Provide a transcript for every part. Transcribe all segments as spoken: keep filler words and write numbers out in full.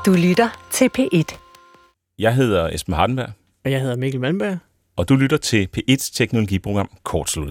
Du lytter til P et. Jeg hedder Esben Hardenberg. Og jeg hedder Mikkel Malmberg. Og du lytter til P et's teknologiprogram Kortsluttet.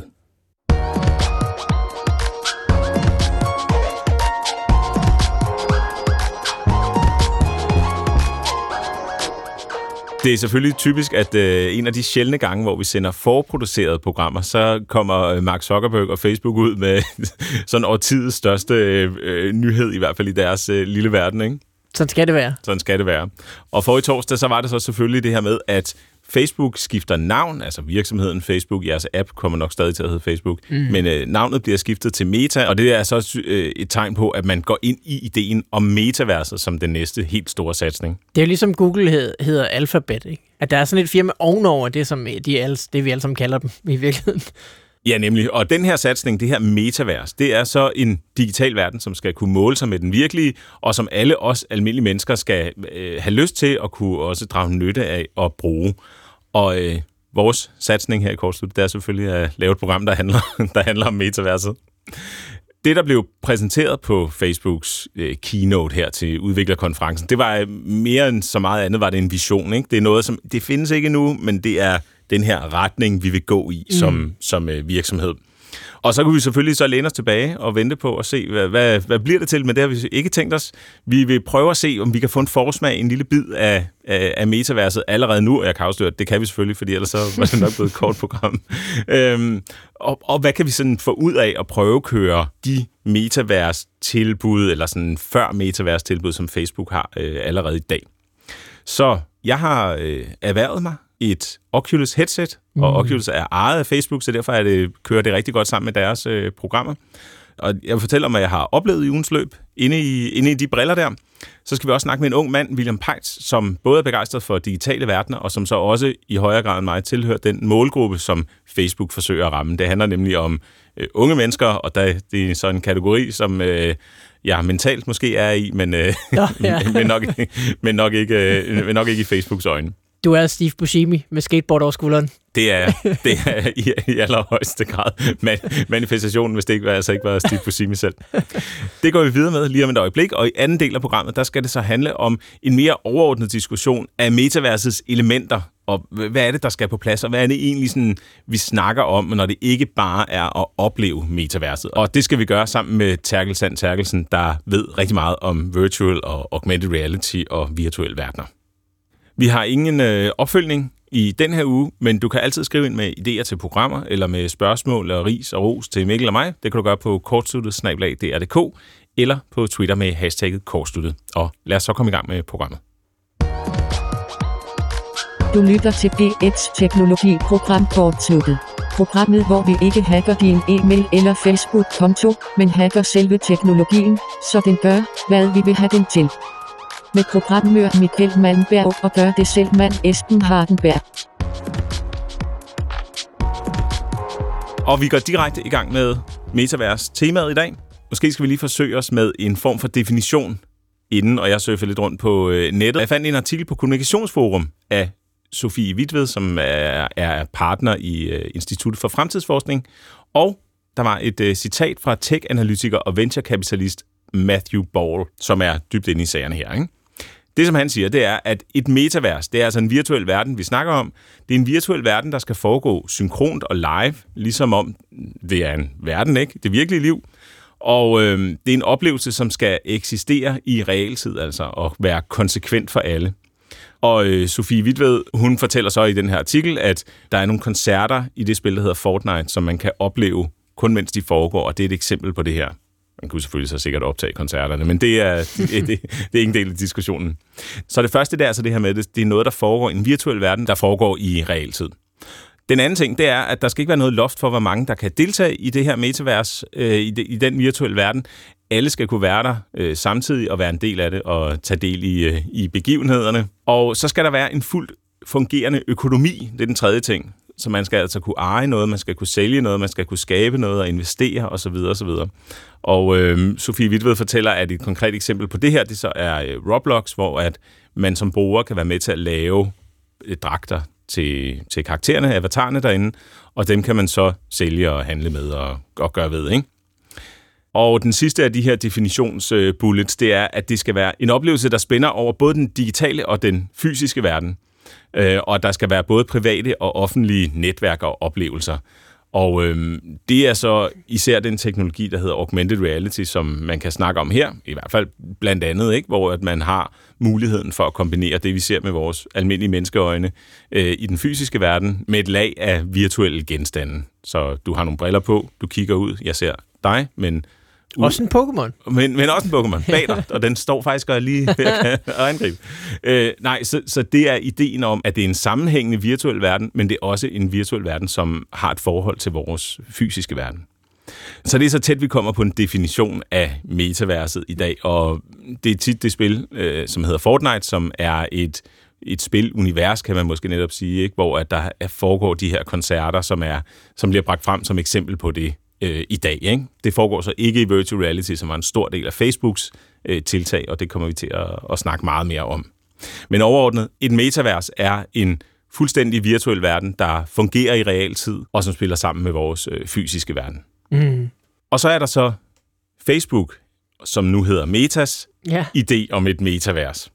Det er selvfølgelig typisk, at øh, en af de sjældne gange, hvor vi sender forproducerede programmer, så kommer Mark Zuckerberg og Facebook ud med sådan årtidets største øh, nyhed, i hvert fald i deres øh, lille verden, ikke? Sådan skal det være. Sådan skal det være. Og for i torsdag, så var det så selvfølgelig det her med, at Facebook skifter navn, altså virksomheden Facebook, jeres app kommer nok stadig til at hedde Facebook, mm. men øh, navnet bliver skiftet til Meta, og det er så øh, et tegn på, at man går ind i ideen om metaverset som den næste helt store satsning. Det er jo ligesom Google hed, hedder Alphabet, ikke? At der er sådan et firma ovenover det, som de alle, det vi alle sammen kalder dem i virkeligheden. Ja, nemlig. Og den her satsning, det her metavers, det er så en digital verden, som skal kunne måle sig med den virkelige, og som alle os almindelige mennesker skal øh, have lyst til at kunne også drage nytte af og bruge. Og øh, vores satsning her i Kortsluttet, det er selvfølgelig at lave et program, der handler, der handler om metaverset. Det, der blev præsenteret på Facebooks øh, keynote her til udviklerkonferencen, det var mere end så meget andet, var det en vision, ikke? Det er noget, som det findes ikke endnu, men det er den her retning, vi vil gå i mm. som, som øh, virksomhed. Og så kunne vi selvfølgelig så læne os tilbage og vente på at se, hvad, hvad, hvad bliver det til, men det har vi ikke tænkt os. Vi vil prøve at se, om vi kan få en forsmag, en lille bid af, af, af metaverset allerede nu, og jeg kan afsløre, at det kan vi selvfølgelig, fordi ellers så var det nok blevet et kort program. øhm, og, og hvad kan vi sådan få ud af at prøve at køre de metavers-tilbud, eller sådan før metavers-tilbud, som Facebook har øh, allerede i dag. Så jeg har øh, erhvervet mig et Oculus headset, og mm. Oculus er ejet af Facebook, så derfor er det, kører det rigtig godt sammen med deres øh, programmer. Og jeg vil fortælle om, hvad jeg har oplevet i ugens løb inde i, inde i de briller der. Så skal vi også snakke med en ung mand, William Peitz, som både er begejstret for digitale verdener, og som så også i højere grad end mig tilhører den målgruppe, som Facebook forsøger at ramme. Det handler nemlig om øh, unge mennesker, og der, det er så en kategori, som øh, jeg mentalt måske er i, men, øh, ja, ja. men, nok, men nok, ikke, øh, nok ikke i Facebooks øjne. Du er Steve Buscemi med skateboard over skulderen. Det er, det er i, i allerhøjeste grad man, manifestationen, hvis det ikke var, altså ikke var Steve Buscemi selv. Det går vi videre med lige om et øjeblik, og i anden del af programmet, der skal det så handle om en mere overordnet diskussion af metaversets elementer, og hvad er det, der skal på plads, og hvad er det egentlig, sådan, vi snakker om, når det ikke bare er at opleve metaverset. Og det skal vi gøre sammen med Terkel Sand Terkelsen, der ved rigtig meget om virtual og augmented reality og virtuelle verdener. Vi har ingen øh, opfølgning i den her uge, men du kan altid skrive ind med idéer til programmer, eller med spørgsmål og ris og ros til Mikkel og mig. Det kan du gøre på kortsluttet snabel-a d r punktum d k eller på Twitter med hashtagget kortsluttet. Og lad os så komme i gang med programmet. Du lytter til P et's teknologiprogram Kortsluttet. Programmet, hvor vi ikke hacker din e-mail eller Facebook-konto, men hacker selve teknologien, så den gør, hvad vi vil have den til. Med programmør Mikkel Malmberg og gør det selv mand Esben Hardenberg. Og vi går direkte i gang med metavers-temaet i dag. Måske skal vi lige forsøge os med en form for definition inden, og jeg surfer lidt rundt på nettet. Jeg fandt en artikel på Kommunikationsforum af Sofie Hvitved, som er, er partner i uh, Instituttet for Fremtidsforskning, og der var et uh, citat fra tech-analytiker og venturekapitalist Matthew Ball, som er dybt inde i sagerne her, ikke? Det, som han siger, det er, at et metavers, det er altså en virtuel verden, vi snakker om. Det er en virtuel verden, der skal foregå synkront og live, ligesom om det er en verden, ikke? Det virkelige liv. Og øh, det er en oplevelse, som skal eksistere i realtid, altså, og være konsekvent for alle. Og øh, Sofie Hvitved, hun fortæller så i den her artikel, at der er nogle koncerter i det spil, der hedder Fortnite, som man kan opleve kun mens de foregår, og det er et eksempel på det her. Man kunne selvfølgelig så sikkert optage koncerterne, men det er, det, det, det er ikke en del af diskussionen. Så det første, det er altså det her med, det, det er noget, der foregår i en virtuel verden, der foregår i realtid. Den anden ting, det er, at der skal ikke være noget loft for, hvor mange der kan deltage i det her metavers, øh, i, de, i den virtuelle verden. Alle skal kunne være der øh, samtidig og være en del af det og tage del i, øh, i begivenhederne. Og så skal der være en fuldt fungerende økonomi, det er den tredje ting. Så man skal altså kunne eje noget, man skal kunne sælge noget, man skal kunne skabe noget og investere osv. osv. Og øh, Sofie Hvitved fortæller, at et konkret eksempel på det her, det så er øh, Roblox, hvor at man som bruger kan være med til at lave øh, dragter til, til karaktererne, avatarerne derinde, og dem kan man så sælge og handle med og, og gøre ved, ikke? Og den sidste af de her definitionsbullets, det er, at det skal være en oplevelse, der spænder over både den digitale og den fysiske verden. Og der skal være både private og offentlige netværk og oplevelser. Og øhm, det er så især den teknologi, der hedder augmented reality, som man kan snakke om her, i hvert fald blandt andet, ikke, hvor at man har muligheden for at kombinere det, vi ser med vores almindelige menneskeøjne øh, i den fysiske verden, med et lag af virtuelle genstande. Så du har nogle briller på, du kigger ud, jeg ser dig, men... Også en Pokémon. Men, men også en Pokémon bag dig, og den står faktisk og er lige ved at angribe. Øh, nej, så, så det er ideen om, at det er en sammenhængende virtuel verden, men det er også en virtuel verden, som har et forhold til vores fysiske verden. Så det er så tæt, vi kommer på en definition af metaverset i dag, og det er tit det spil, øh, som hedder Fortnite, som er et et spilunivers, kan man måske netop sige, ikke? Hvor at der foregår de her koncerter, som, er, som bliver bragt frem som eksempel på det i dag. Ikke? Det foregår så ikke i virtual reality, som var en stor del af Facebooks øh, tiltag, og det kommer vi til at, at snakke meget mere om. Men overordnet, et metavers er en fuldstændig virtuel verden, der fungerer i realtid, og som spiller sammen med vores øh, fysiske verden. Mm. Og så er der så Facebook, som nu hedder Metas, yeah. idé om et metavers.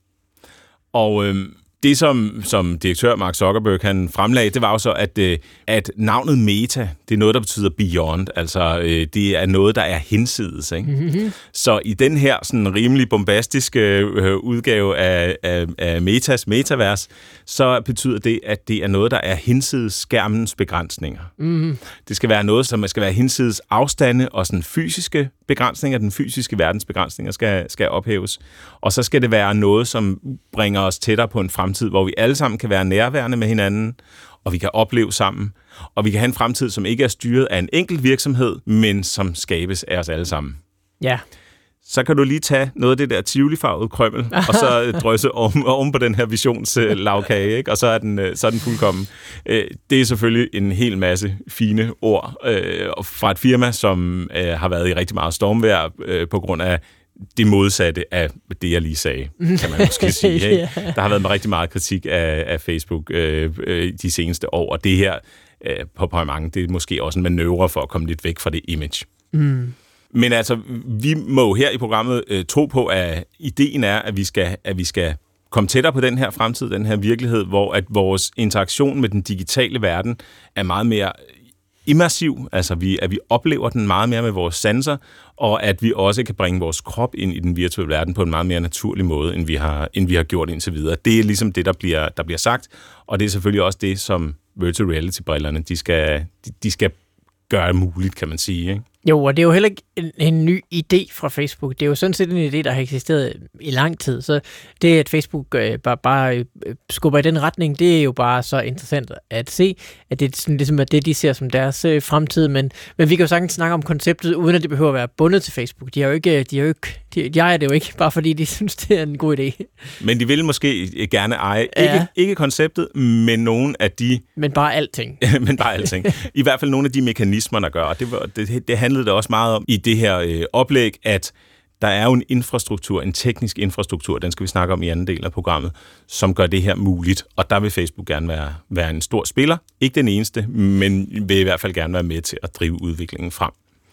Og øh, det, som, som direktør Mark Zuckerberg han fremlagde, det var jo så, at, at navnet Meta, det er noget, der betyder beyond. Altså, det er noget, der er hinsides. Ikke? Mm-hmm. Så i den her sådan rimelig bombastiske udgave af, af, af Metas metavers, så betyder det, at det er noget, der er hinsides skærmens begrænsninger. Mm-hmm. Det skal være noget, som skal være hinsides afstande og sådan fysiske begrænsninger, den fysiske verdens begrænsninger skal, skal ophæves. Og så skal det være noget, som bringer os tættere på en fremtid, hvor vi alle sammen kan være nærværende med hinanden, og vi kan opleve sammen, og vi kan have en fremtid, som ikke er styret af en enkelt virksomhed, men som skabes af os alle sammen. Ja. Så kan du lige tage noget af det der tivolifarvede krømmel, og så drøse oven, oven på den her visionslavkage, ikke? Og så er, den, så er den fuldkommen. Det er selvfølgelig en hel masse fine ord fra et firma, som har været i rigtig meget stormvejr på grund af det modsatte af det, jeg lige sagde, kan man måske sige. Ikke? Yeah. Der har været rigtig meget kritik af, af Facebook øh, øh, de seneste år, og det her øh, på, på mange, det er måske også en manøvre for at komme lidt væk fra det image. Mm. Men altså, vi må her i programmet øh, tro på, at ideen er, at vi skal, at vi skal komme tættere på den her fremtid, den her virkelighed, hvor at vores interaktion med den digitale verden er meget mere immersiv, altså vi, at vi oplever den meget mere med vores sanser, og at vi også kan bringe vores krop ind i den virtuelle verden på en meget mere naturlig måde, end vi har, end vi har gjort indtil videre. Det er ligesom det, der bliver, der bliver sagt, og det er selvfølgelig også det, som virtual reality-brillerne, de skal, de, de skal gøre muligt, kan man sige, ikke? Jo, og det er jo heller ikke en, en ny idé fra Facebook. Det er jo sådan set en idé, der har eksisteret i lang tid. Så det, at Facebook øh, bare, bare øh, skubber i den retning, det er jo bare så interessant at se, at det er sådan, ligesom, at det, de ser som deres øh, fremtid. Men, men vi kan jo sagtens snakke om konceptet, uden at det behøver at være bundet til Facebook. De er jo ikke, de er jo ikke, de, de ejer det jo ikke, bare fordi de synes, det er en god idé. Men de vil måske gerne eje, ikke, ja. ikke konceptet, men nogle af de... Men bare alting. men bare alting. I hvert fald nogle af de mekanismer, der gør. Og det, det, det handlede det også meget om i det her øh, oplæg, at der er jo en infrastruktur, en teknisk infrastruktur, den skal vi snakke om i anden del af programmet, som gør det her muligt, og der vil Facebook gerne være, være en stor spiller. Ikke den eneste, men vil i hvert fald gerne være med til at drive udviklingen frem.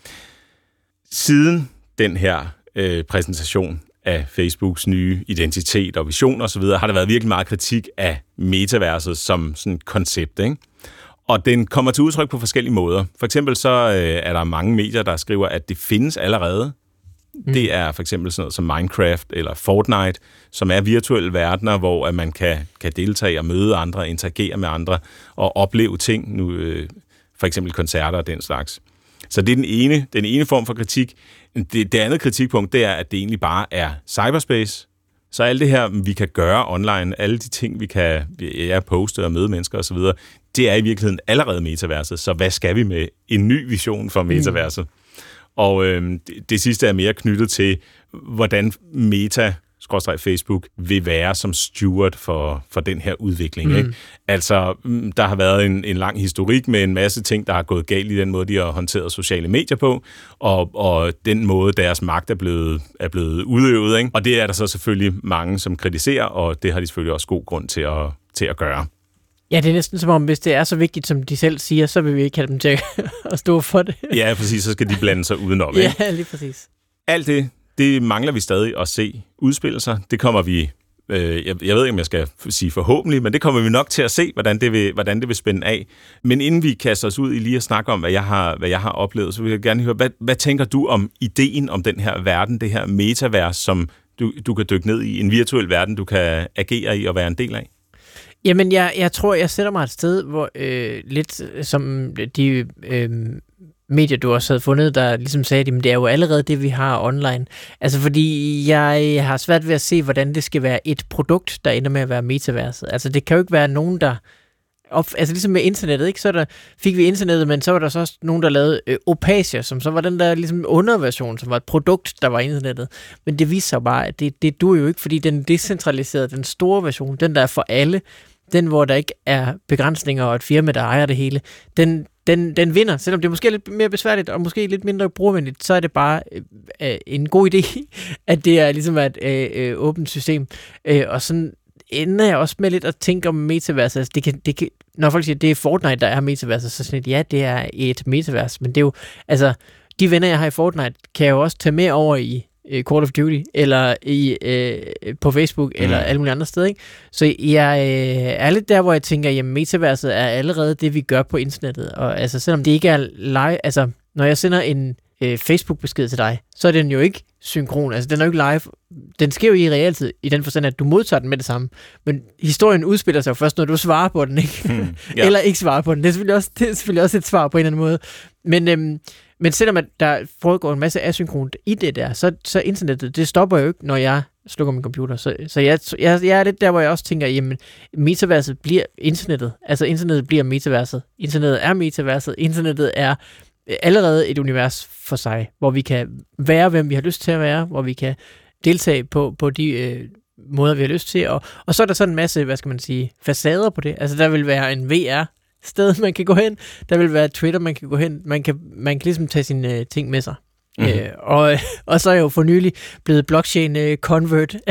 Siden den her øh, præsentation af Facebooks nye identitet og vision osv., har der været virkelig meget kritik af metaverset som sådan et koncept, ikke? Og den kommer til udtryk på forskellige måder. For eksempel så øh, er der mange medier, der skriver, at det findes allerede. Mm. Det er for eksempel sådan noget som Minecraft eller Fortnite, som er virtuelle verdener, hvor at man kan, kan deltage og møde andre, interagere med andre og opleve ting, nu, øh, for eksempel koncerter og den slags. Så det er den ene, den ene form for kritik. Det, det andet kritikpunkt, det er, at det egentlig bare er cyberspace. Så alt det her, vi kan gøre online, alle de ting, vi kan ja, poste og møde mennesker osv., det er i virkeligheden allerede metaverset. Så hvad skal vi med en ny vision for metaverset? Mm. Og øh, det, det sidste er mere knyttet til, hvordan Meta, skråstreg Facebook, vil være som steward for, for den her udvikling. Mm. Ikke? Altså, der har været en, en lang historik med en masse ting, der har gået galt i den måde, de har håndteret sociale medier på, og, og den måde, deres magt er blevet, er blevet udøvet. Ikke? Og det er der så selvfølgelig mange, som kritiserer, og det har de selvfølgelig også god grund til at, til at gøre. Ja, det er næsten som om, hvis det er så vigtigt, som de selv siger, så vil vi ikke have dem til at stå for det. Ja, præcis. Så skal de blande sig udenom. Ikke? Ja, lige præcis. Alt det, det mangler vi stadig at se udspille sig. Det kommer vi, øh, jeg, jeg ved ikke, om jeg skal sige forhåbentlig, men det kommer vi nok til at se, hvordan det vil, hvordan det vil spænde af. Men inden vi kaster os ud i lige at snakke om, hvad jeg har, hvad jeg har oplevet, så vil jeg gerne høre, hvad, hvad tænker du om ideen om den her verden, det her metavers, som du, du kan dykke ned i, en virtuel verden, du kan agere i og være en del af? Jamen, jeg, jeg tror, jeg sætter mig et sted, hvor øh, lidt som de øh, medier, du også havde fundet, der ligesom sagde, at det er jo allerede det, vi har online. Altså, fordi jeg har svært ved at se, hvordan det skal være et produkt, der ender med at være metaverset. Altså, det kan jo ikke være nogen, der... Op, altså ligesom med internettet, ikke? Så der fik vi internettet, men så var der så også nogen, der lavede øh, Opasia, som så var den der ligesom underversion, som var et produkt, der var internettet. Men det viser sig bare, at det, det duer jo ikke, fordi den decentraliserede, den store version, den der er for alle, den hvor der ikke er begrænsninger og et firma, der ejer det hele, den, den, den vinder. Selvom det er måske lidt mere besværligt og måske lidt mindre brugervenligt, så er det bare øh, en god idé, at det er ligesom et øh, øh, åbent system. Øh, og sådan ender jeg også med lidt at tænke om metaverset. Altså, det kan, det kan, når folk siger, at det er Fortnite, der er metaverset, så sådan et, ja, det er et metavers, men det er jo, altså, de venner, jeg har i Fortnite, kan jeg jo også tage med over i uh, Call of Duty, eller i, uh, på Facebook, mm. eller alle mulige andre steder, ikke? Så jeg uh, er lidt der, hvor jeg tænker, jamen, metaverset er allerede det, vi gør på internettet, og altså, selvom det ikke er live, altså, når jeg sender en uh, Facebook-besked til dig, så er den jo ikke synkron, altså den er jo ikke live. Den sker jo i realtid, i den forstand, at du modtager den med det samme. Men historien udspiller sig jo først, når du svarer på den, ikke? Mm, yeah. Eller ikke svarer på den. Det er selvfølgelig også, det er selvfølgelig også et svar på en eller anden måde. Men, øhm, men selvom at der foregår en masse asynkront i det der, så, så internettet, det stopper jo ikke, når jeg slukker min computer. Så, så jeg, jeg, jeg er lidt der, hvor jeg også tænker, jamen, metaverset bliver internettet. Altså internettet bliver metaverset. Internettet er metaverset. Internettet er allerede et univers for sig, hvor vi kan være, hvem vi har lyst til at være, hvor vi kan deltage på, på de øh, måder, vi har lyst til, og, og så er der sådan en masse, hvad skal man sige, facader på det. Altså, der vil være en V R-sted, man kan gå hen, der vil være Twitter, man kan gå hen, man kan, man kan ligesom tage sine øh, ting med sig. Mm-hmm. Øh, og, og så er jeg jo for nylig blevet blockchain-convert, øh,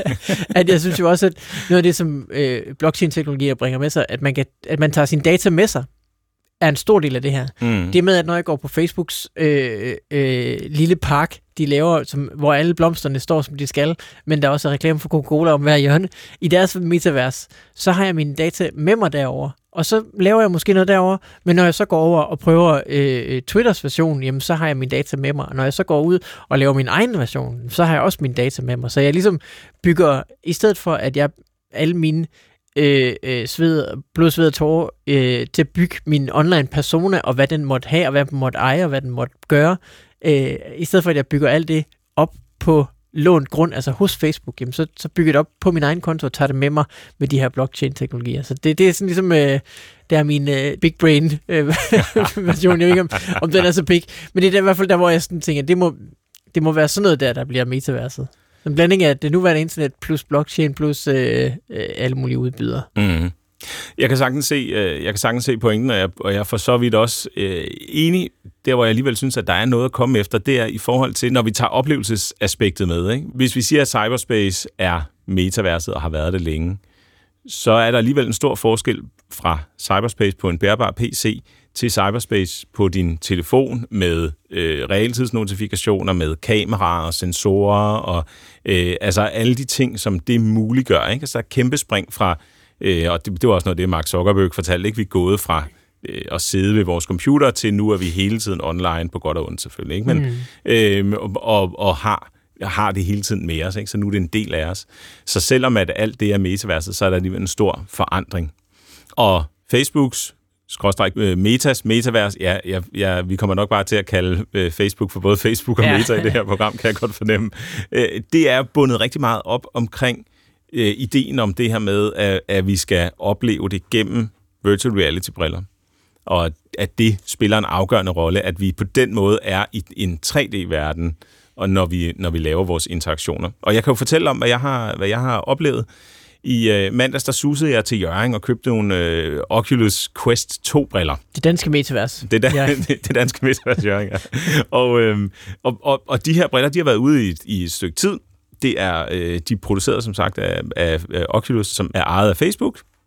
at jeg synes jo også, at noget af det, som øh, blockchain-teknologier bringer med sig, at man, kan, at man tager sine data med sig, er en stor del af det her. Mm. Det med, at når jeg går på Facebooks øh, øh, lille park, de laver, som, hvor alle blomsterne står, som de skal, men der er også reklame for Coca-Cola om hver hjørne, i deres metavers, så har jeg mine data med mig derover, og så laver jeg måske noget derover, men når jeg så går over og prøver øh, Twitters version, jamen så har jeg mine data med mig, og når jeg så går ud og laver min egen version, så har jeg også mine data med mig, så jeg ligesom bygger, i stedet for at jeg alle mine Øh, øh, sved, blod, sved og tårer øh, til at bygge min online persona, og hvad den måtte have, og hvad den måtte eje, og hvad den måtte gøre. Øh, I stedet for, at jeg bygger alt det op på lånt grund, altså hos Facebook, jamen, så, så bygger jeg det op på min egen konto og tager det med mig med de her blockchain-teknologier. Så det, det er sådan ligesom, øh, det er min øh, big brain øh, version. Jeg ved ikke, om, om den er så big, men det er der, i hvert fald der, hvor jeg sådan tænker, det må, det må være sådan noget der, der bliver metaverset. En blanding af det nuværende internet plus blockchain plus øh, øh, alle mulige udbydere. Mm. Jeg kan sagtens se, øh, jeg kan sagtens se pointen, og jeg, og jeg er for så vidt også øh, enig, der hvor jeg alligevel synes, at der er noget at komme efter, det er i forhold til, når vi tager oplevelsesaspektet med. Ikke? Hvis vi siger, at cyberspace er metaverset og har været det længe, så er der alligevel en stor forskel fra cyberspace på en bærbar P C til cyberspace på din telefon med øh, realtidsnotifikationer, med kameraer og sensorer og øh, altså alle de ting, som det muliggør. Ikke? Altså der er kæmpe spring fra, øh, og det, det var også noget, det Mark Zuckerberg fortalte, ikke? Vi er gået fra øh, at sidde ved vores computer til nu er vi hele tiden online, på godt og ondt selvfølgelig. Ikke? Men, mm. øh, og, og, og har har det hele tiden med os, ikke? Så nu er det en del af os. Så selvom at alt det er metaverset, så er der alligevel en stor forandring. Og Facebooks skråstreg Metas, metavers, ja, ja, ja, vi kommer nok bare til at kalde øh, Facebook for både Facebook og ja. Meta i det her program, kan jeg godt fornemme. Øh, det er bundet rigtig meget op omkring øh, ideen om det her med, at, at vi skal opleve det gennem virtual reality-briller. Og at det spiller en afgørende rolle, at vi på den måde er i en tre D-verden, og når vi, når vi laver vores interaktioner. Og jeg kan jo fortælle om, hvad jeg har, hvad jeg har oplevet. I øh, mandags, der susede jeg til Hjørring og købte nogle øh, Oculus Quest to-briller. Det danske metavers. Det, da, ja. det, det danske metavers, Hjørring, ja. Og, øh, og, og, og de her briller, de har været ude i, i et stykke tid. Det er, øh, de er produceret, som sagt, af, af, af Oculus, som er ejet af Facebook,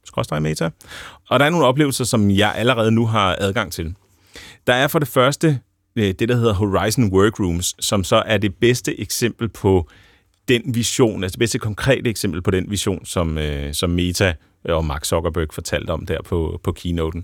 skråstreg meta. Og der er nogle oplevelser, som jeg allerede nu har adgang til. Der er for det første det, der hedder Horizon Workrooms, som så er det bedste eksempel på den vision, altså det bedste konkrete eksempel på den vision, som, øh, som Meta og Mark Zuckerberg fortalte om der på, på keynoten.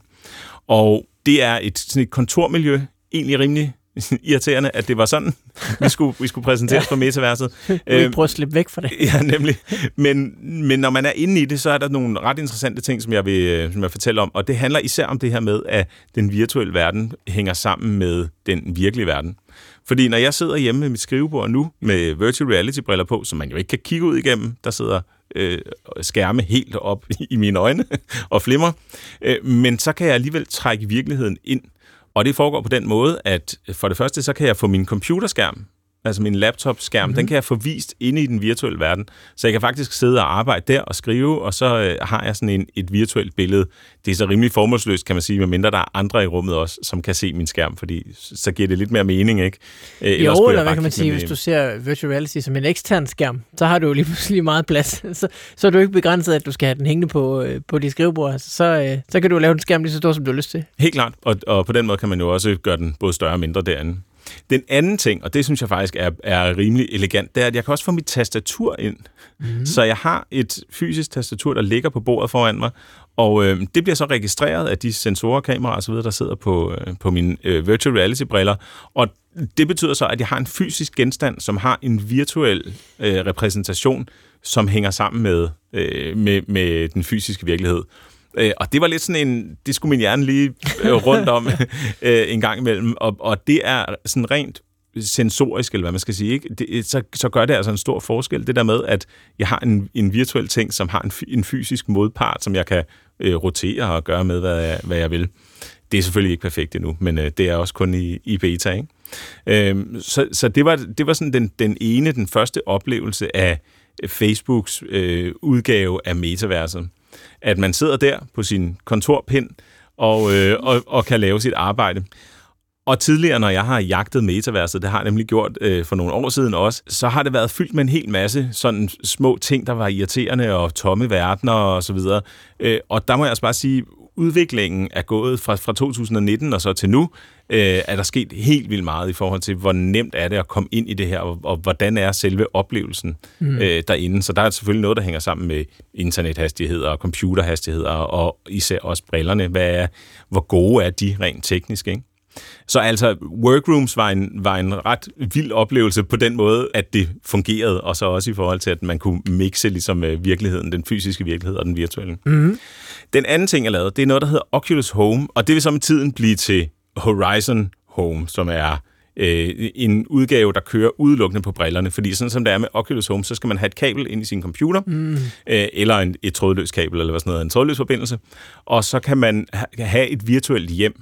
Og det er et, sådan et kontormiljø, egentlig rimelig irriterende, at det var sådan, vi skulle, vi skulle præsenteres på metaverset. Vi ikke prøve at slippe væk fra det. Ja, nemlig. Men, men når man er inde i det, så er der nogle ret interessante ting, som jeg vil, som jeg fortælle om. Og det handler især om det her med, at den virtuelle verden hænger sammen med den virkelige verden. Fordi når jeg sidder hjemme med mit skrivebord nu, med virtual reality-briller på, som man jo ikke kan kigge ud igennem, der sidder øh, skærme helt op i mine øjne og flimmer, øh, men så kan jeg alligevel trække virkeligheden ind. Og det foregår på den måde, at for det første, så kan jeg få min computerskærm, altså min laptop-skærm, mm-hmm. den kan jeg få vist inde i den virtuelle verden. Så jeg kan faktisk sidde og arbejde der og skrive, og så øh, har jeg sådan en, et virtuelt billede. Det er så rimelig formålsløst, kan man sige, medmindre der er andre i rummet også, som kan se min skærm, fordi så giver det lidt mere mening, ikke? Øh, jo, eller hvad kan man sige, hvis du ser virtual reality som en ekstern skærm, så har du jo lige pludselig meget plads. Så, så er du ikke begrænset, at du skal have den hængende på, på dit skrivebord. Så, øh, så kan du lave en skærm lige så stor, som du har lyst til. Helt klart, og, og på den måde kan man jo også gøre den både større og mindre derinde. Den anden ting, og det synes jeg faktisk er, er rimelig elegant, det er, at jeg kan også få mit tastatur ind. Mm-hmm. Så jeg har et fysisk tastatur, der ligger på bordet foran mig, og øh, det bliver så registreret af de sensorer, kameraer osv., der sidder på, øh, på mine øh, virtual reality-briller. Og det betyder så, at jeg har en fysisk genstand, som har en virtuel øh, repræsentation, som hænger sammen med, øh, med, med den fysiske virkelighed. Øh, og det var lidt sådan en, det skulle min hjerne lige øh, rundt om øh, en gang imellem, og, og det er sådan rent sensorisk, eller hvad man skal sige, ikke? Det, så, så gør det altså en stor forskel, det der med, at jeg har en, en virtuel ting, som har en, en fysisk modpart, som jeg kan øh, rotere og gøre med, hvad jeg, hvad jeg vil. Det er selvfølgelig ikke perfekt endnu, men øh, det er også kun i, i beta, ikke? Øh, så så det, var, det var sådan den, den ene, den første oplevelse af Facebooks øh, udgave af metaverset. At man sidder der på sin kontorpind og, øh, og, og kan lave sit arbejde. Og tidligere, når jeg har jagtet metaverset, det har jeg nemlig gjort øh, for nogle år siden også, så har det været fyldt med en hel masse sådan små ting, der var irriterende og tomme verdener og så videre. Øh, og der må jeg altså bare sige, udviklingen er gået fra, fra to tusind nitten og så til nu, øh, er der sket helt vildt meget i forhold til, hvor nemt er det at komme ind i det her, og, og hvordan er selve oplevelsen mm. øh, derinde. Så der er selvfølgelig noget, der hænger sammen med internethastigheder og computerhastigheder, og især også brillerne. Hvad er, hvor gode er de rent teknisk, ikke? Så altså, Workrooms var en, var en ret vild oplevelse på den måde, at det fungerede, og så også i forhold til, at man kunne mixe ligesom virkeligheden, den fysiske virkelighed og den virtuelle. Mm-hmm. Den anden ting, jeg lavede, det er noget, der hedder Oculus Home, og det vil så med tiden blive til Horizon Home, som er øh, en udgave, der kører udelukkende på brillerne, fordi sådan som det er med Oculus Home, så skal man have et kabel ind i sin computer, mm. øh, eller en, et trådløst kabel, eller hvad sådan noget, en trådløs forbindelse, og så kan man ha- have et virtuelt hjem.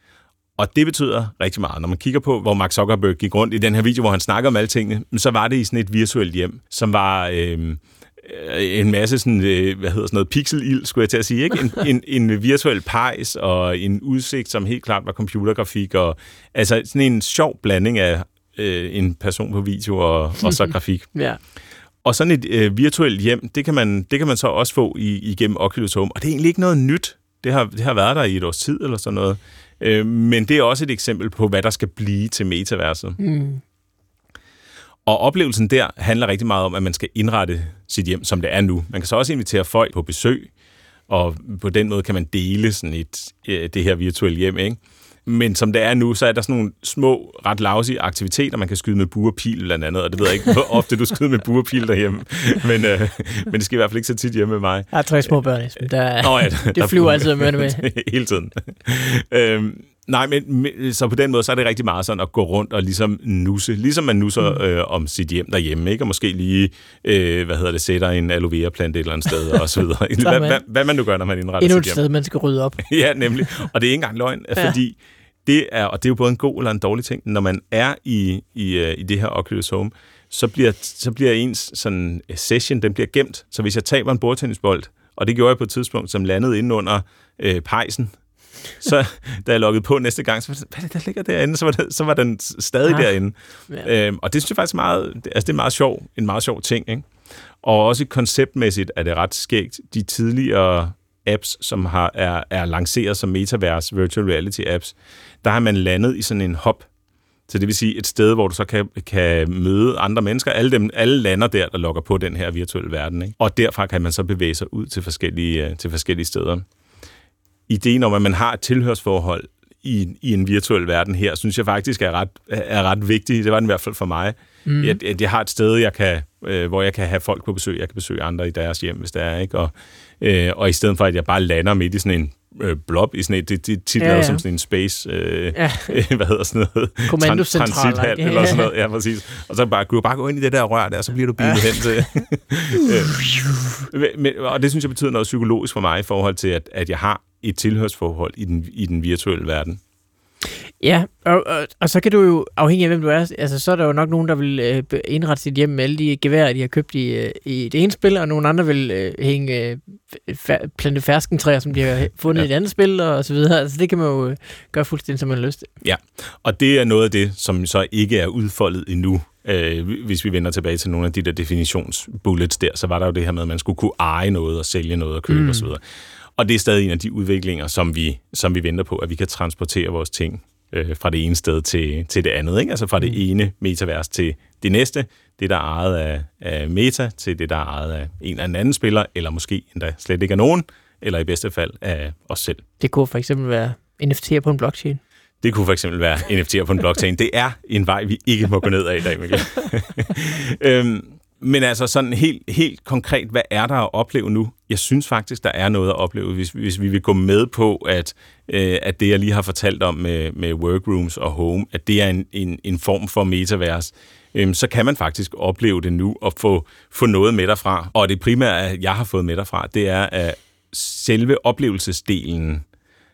Og det betyder rigtig meget. Når man kigger på, hvor Mark Zuckerberg gik rundt i den her video, hvor han snakker om alle tingene, så var det i sådan et virtuelt hjem, som var øh, en masse sådan, øh, hvad hedder sådan noget, pixelild, skulle jeg til at sige, ikke? En, en, en virtuel pejs og en udsigt, som helt klart var computergrafik, og altså sådan en sjov blanding af øh, en person på video og, og så grafik. Ja. Og sådan et øh, virtuelt hjem, det kan, man, det kan man så også få i, igennem Oculus Home, og det er egentlig ikke noget nyt. Det har, det har været der i et års tid eller sådan noget. Men det er også et eksempel på, hvad der skal blive til metaverset. Mm. Og oplevelsen der handler rigtig meget om, at man skal indrette sit hjem, som det er nu. Man kan så også invitere folk på besøg, og på den måde kan man dele sådan et, det her virtuelle hjem, ikke? Men som det er nu, så er der sådan nogle små, ret lousy aktiviteter, man kan skyde med bue og pil blandt andet, og det ved jeg ikke, hvor ofte du skyder med bue og pil derhjemme, men, øh, men det skal i hvert fald ikke så tit hjemme med mig. Jeg har tre små børn, der, Nå, ja, der, det flyver der, altid med med. Hele tiden. øhm, nej, men så på den måde, så er det rigtig meget sådan at gå rundt og ligesom nusse, ligesom man nusser øh, om sit hjem derhjemme, ikke? Og måske lige, øh, hvad hedder det, sætter en aloe vera plante et eller andet sted, og så videre. Hvad, hvad, hvad man nu gør, når man indretter sit hjem. Endnu et sted, man skal rydde op. Ja, nemlig. Og det er ikke engang løgn, ja. Fordi det er, og det er jo både en god eller en dårlig ting, når man er i, i, i det her Oculus Home, så bliver, så bliver ens sådan session, den bliver gemt. Så hvis jeg taber en bordtennisbold, og det gjorde jeg på et tidspunkt, som landede inde under øh, pejsen, så da jeg loggede på næste gang, så var det, hvad er det, der ligger derinde? Så var, det, så var den stadig ja. derinde. Ja. Øhm, og det synes jeg faktisk meget, altså det er meget sjov, en meget sjov ting, ikke? Og også konceptmæssigt er det ret skægt. De tidligere apps, som har, er, er lanceret som Metaverse Virtual Reality apps, der har man landet i sådan en hub. Så det vil sige et sted, hvor du så kan, kan møde andre mennesker. Alle, dem, alle lander der, der logger på den her virtuelle verden. Ikke? Og derfra kan man så bevæge sig ud til forskellige, til forskellige steder. Ideen om, at man har et tilhørsforhold i, i en virtuel verden her, synes jeg faktisk er ret, er ret vigtig. Det var den i hvert fald for mig. Mm. At, at jeg har et sted, jeg kan, øh, hvor jeg kan have folk på besøg. Jeg kan besøge andre i deres hjem, hvis der er. Ikke? Og, øh, og i stedet for, at jeg bare lander midt i sådan en øh, blob, i sådan et, det, det tit ja, ja. som sådan en space, øh, ja. hvad hedder sådan noget? Kommandocentral. Transithal, ja. eller sådan noget. Ja, præcis. Og så bare, du bare gå ind i det der rør der, så bliver du beamet ja. hen til. Men, og det synes jeg betyder noget psykologisk for mig i forhold til, at, at jeg har et tilhørsforhold i den, i den virtuelle verden. Ja, og, og, og så kan du jo, afhængig af hvem du er, altså så er der jo nok nogen, der vil øh, indrette sit hjem med alle de geværer, de har købt i, øh, i det ene spil, og nogle andre vil øh, hænge øh, fær- plante ferskentræer, som de har fundet ja. i et andet spil, og så videre. Altså det kan man jo øh, gøre fuldstændig, som man har lyst til. Ja, og det er noget af det, som så ikke er udfoldet endnu. Øh, hvis vi vender tilbage til nogle af de der definitionsbullets der, så var der jo det her med, at man skulle kunne eje noget og sælge noget og købe mm. osv. Og det er stadig en af de udviklinger, som vi, som vi venter på, at vi kan transportere vores ting øh, fra det ene sted til, til det andet. Ikke? Altså fra det ene metavers til det næste. Det, der er ejet af, af Meta, til det, der er ejet af en eller anden spiller, eller måske endda slet ikke af nogen, eller i bedste fald af os selv. Det kunne for eksempel være N F T'er på en blockchain. Det kunne for eksempel være N F T'er på en blockchain. Det er en vej, vi ikke må gå ned af i dag, Mikkel. øhm, Men altså sådan helt, helt konkret, hvad er der at opleve nu? Jeg synes faktisk, der er noget at opleve, hvis, hvis vi vil gå med på, at, øh, at det, jeg lige har fortalt om med, med workrooms og home, at det er en, en, en form for metavers, øh, så kan man faktisk opleve det nu og få, få noget med derfra. Og det primære, jeg har fået med derfra, det er, at selve oplevelsesdelen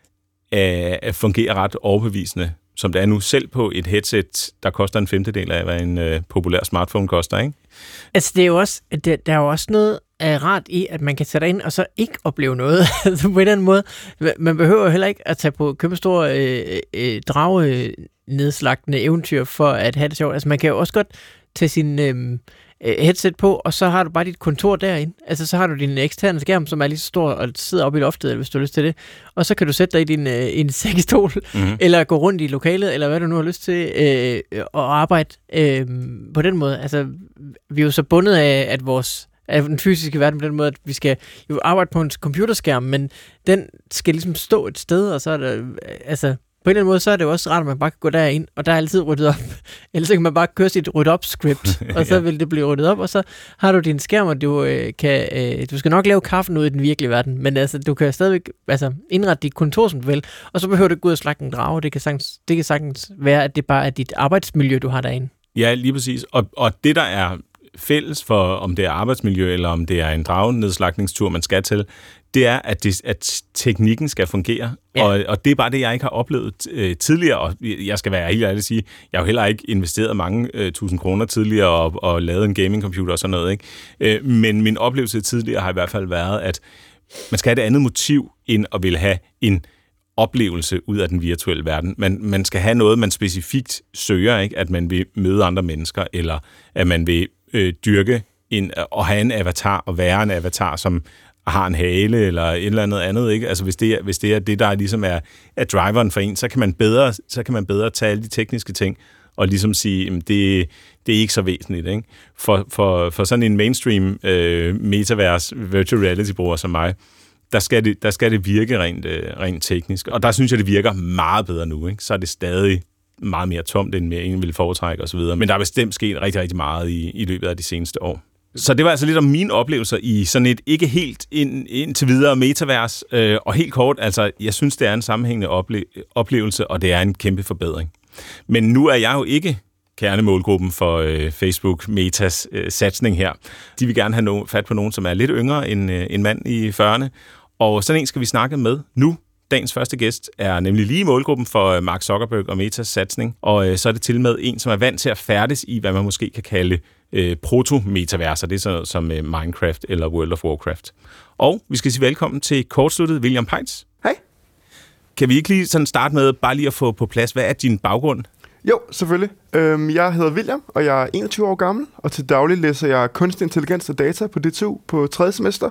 af, at fungerer ret overbevisende, som det er nu, selv på et headset, der koster en femtedel af, hvad en øh, populær smartphone koster, ikke? Altså, det er jo også, det, der er jo også noget af rart i, at man kan sætte ind og så ikke opleve noget. Altså, på en anden måde. Man behøver jo heller ikke at tage på kæmpe store øh, øh, drage nedslagtende eventyr for at have det sjovt. Altså, man kan jo også godt tage sin øh, headset på, og så har du bare dit kontor derinde. Altså, så har du din eksterne skærm, som er lige så stor og sidder oppe i loftet, hvis du har lyst til det. Og så kan du sætte dig i din øh, en sækkestol, mm-hmm. eller gå rundt i lokalet, eller hvad du nu har lyst til, øh, og arbejde øh, på den måde. Altså, vi er jo så bundet af, at vores af den fysiske verden på den måde, at vi skal jo arbejde på en computerskærm, men den skal ligesom stå et sted, og så er der, altså, på en eller anden måde, så er det jo også rart, at man bare kan gå derind, og der er altid ryddet op. Ellers kan man bare køre sit rydde-op-script, og så ja. vil det blive ryddet op, og så har du din skærm, og du, øh, kan, øh, du skal nok lave kaffen ud i den virkelige verden, men altså, du kan stadigvæk altså, indrette dit kontor, som du vil, og så behøver du ikke gå ud og slagte en drage. Det kan, sagtens, det kan sagtens være, at det bare er dit arbejdsmiljø, du har derinde. Ja, lige præcis. Og, og det, der er fælles for, om det er arbejdsmiljø, eller om det er en dragenedslagtningstur, man skal til, det er, at, det, at teknikken skal fungere. Ja. Og, og det er bare det, jeg ikke har oplevet øh, tidligere, og jeg skal være helt ærlig at sige, jeg har jo heller ikke investeret mange øh, tusind kroner tidligere og, og lavet en gamingcomputer og sådan noget, ikke? Øh, men min oplevelse tidligere har i hvert fald været, at man skal have et andet motiv, end at ville have en oplevelse ud af den virtuelle verden. Man, man skal have noget, man specifikt søger, ikke? At man vil møde andre mennesker, eller at man vil øh, dyrke en, og have en avatar, og være en avatar, som har en hale, eller et eller andet andet, ikke? Altså hvis det er, hvis det er det, der ligesom er, er driveren for en, så kan man bedre, så kan man bedre tage alle de tekniske ting, og ligesom sige, det, det er ikke så væsentligt, ikke? For, for, for sådan en mainstream øh, metavers virtual reality-bruger som mig, der skal det, der skal det virke rent, øh, rent teknisk. Og der synes jeg, det virker meget bedre nu, ikke? Så er det stadig meget mere tomt, end mere en ville foretrække osv. Men der er bestemt sket rigtig, rigtig meget i, i løbet af de seneste år. Så det var altså lidt om mine oplevelser i sådan et ikke helt ind, indtil videre metavers. Øh, og helt kort, altså, jeg synes, det er en sammenhængende ople- oplevelse, og det er en kæmpe forbedring. Men nu er jeg jo ikke kernemålgruppen for øh, Facebook Metas øh, satsning her. De vil gerne have no- fat på nogen, som er lidt yngre end øh, en mand i fyrrerne. Og sådan en skal vi snakke med nu. Dagens første gæst er nemlig lige målgruppen for Mark Zuckerberg og Metas satsning. Og øh, så er det til med en, som er vant til at færdes i, hvad man måske kan kalde øh, proto-metaverser. Det er sådan noget som øh, Minecraft eller World of Warcraft. Og vi skal sige velkommen til kortsluttet William Peitz. Hej. Kan vi ikke lige sådan starte med bare lige at få på plads, hvad er din baggrund? Jo, selvfølgelig. Øhm, jeg hedder William, og jeg er enogtyve år gammel, og til daglig læser jeg kunstig intelligens og data på D T U på tredje semester.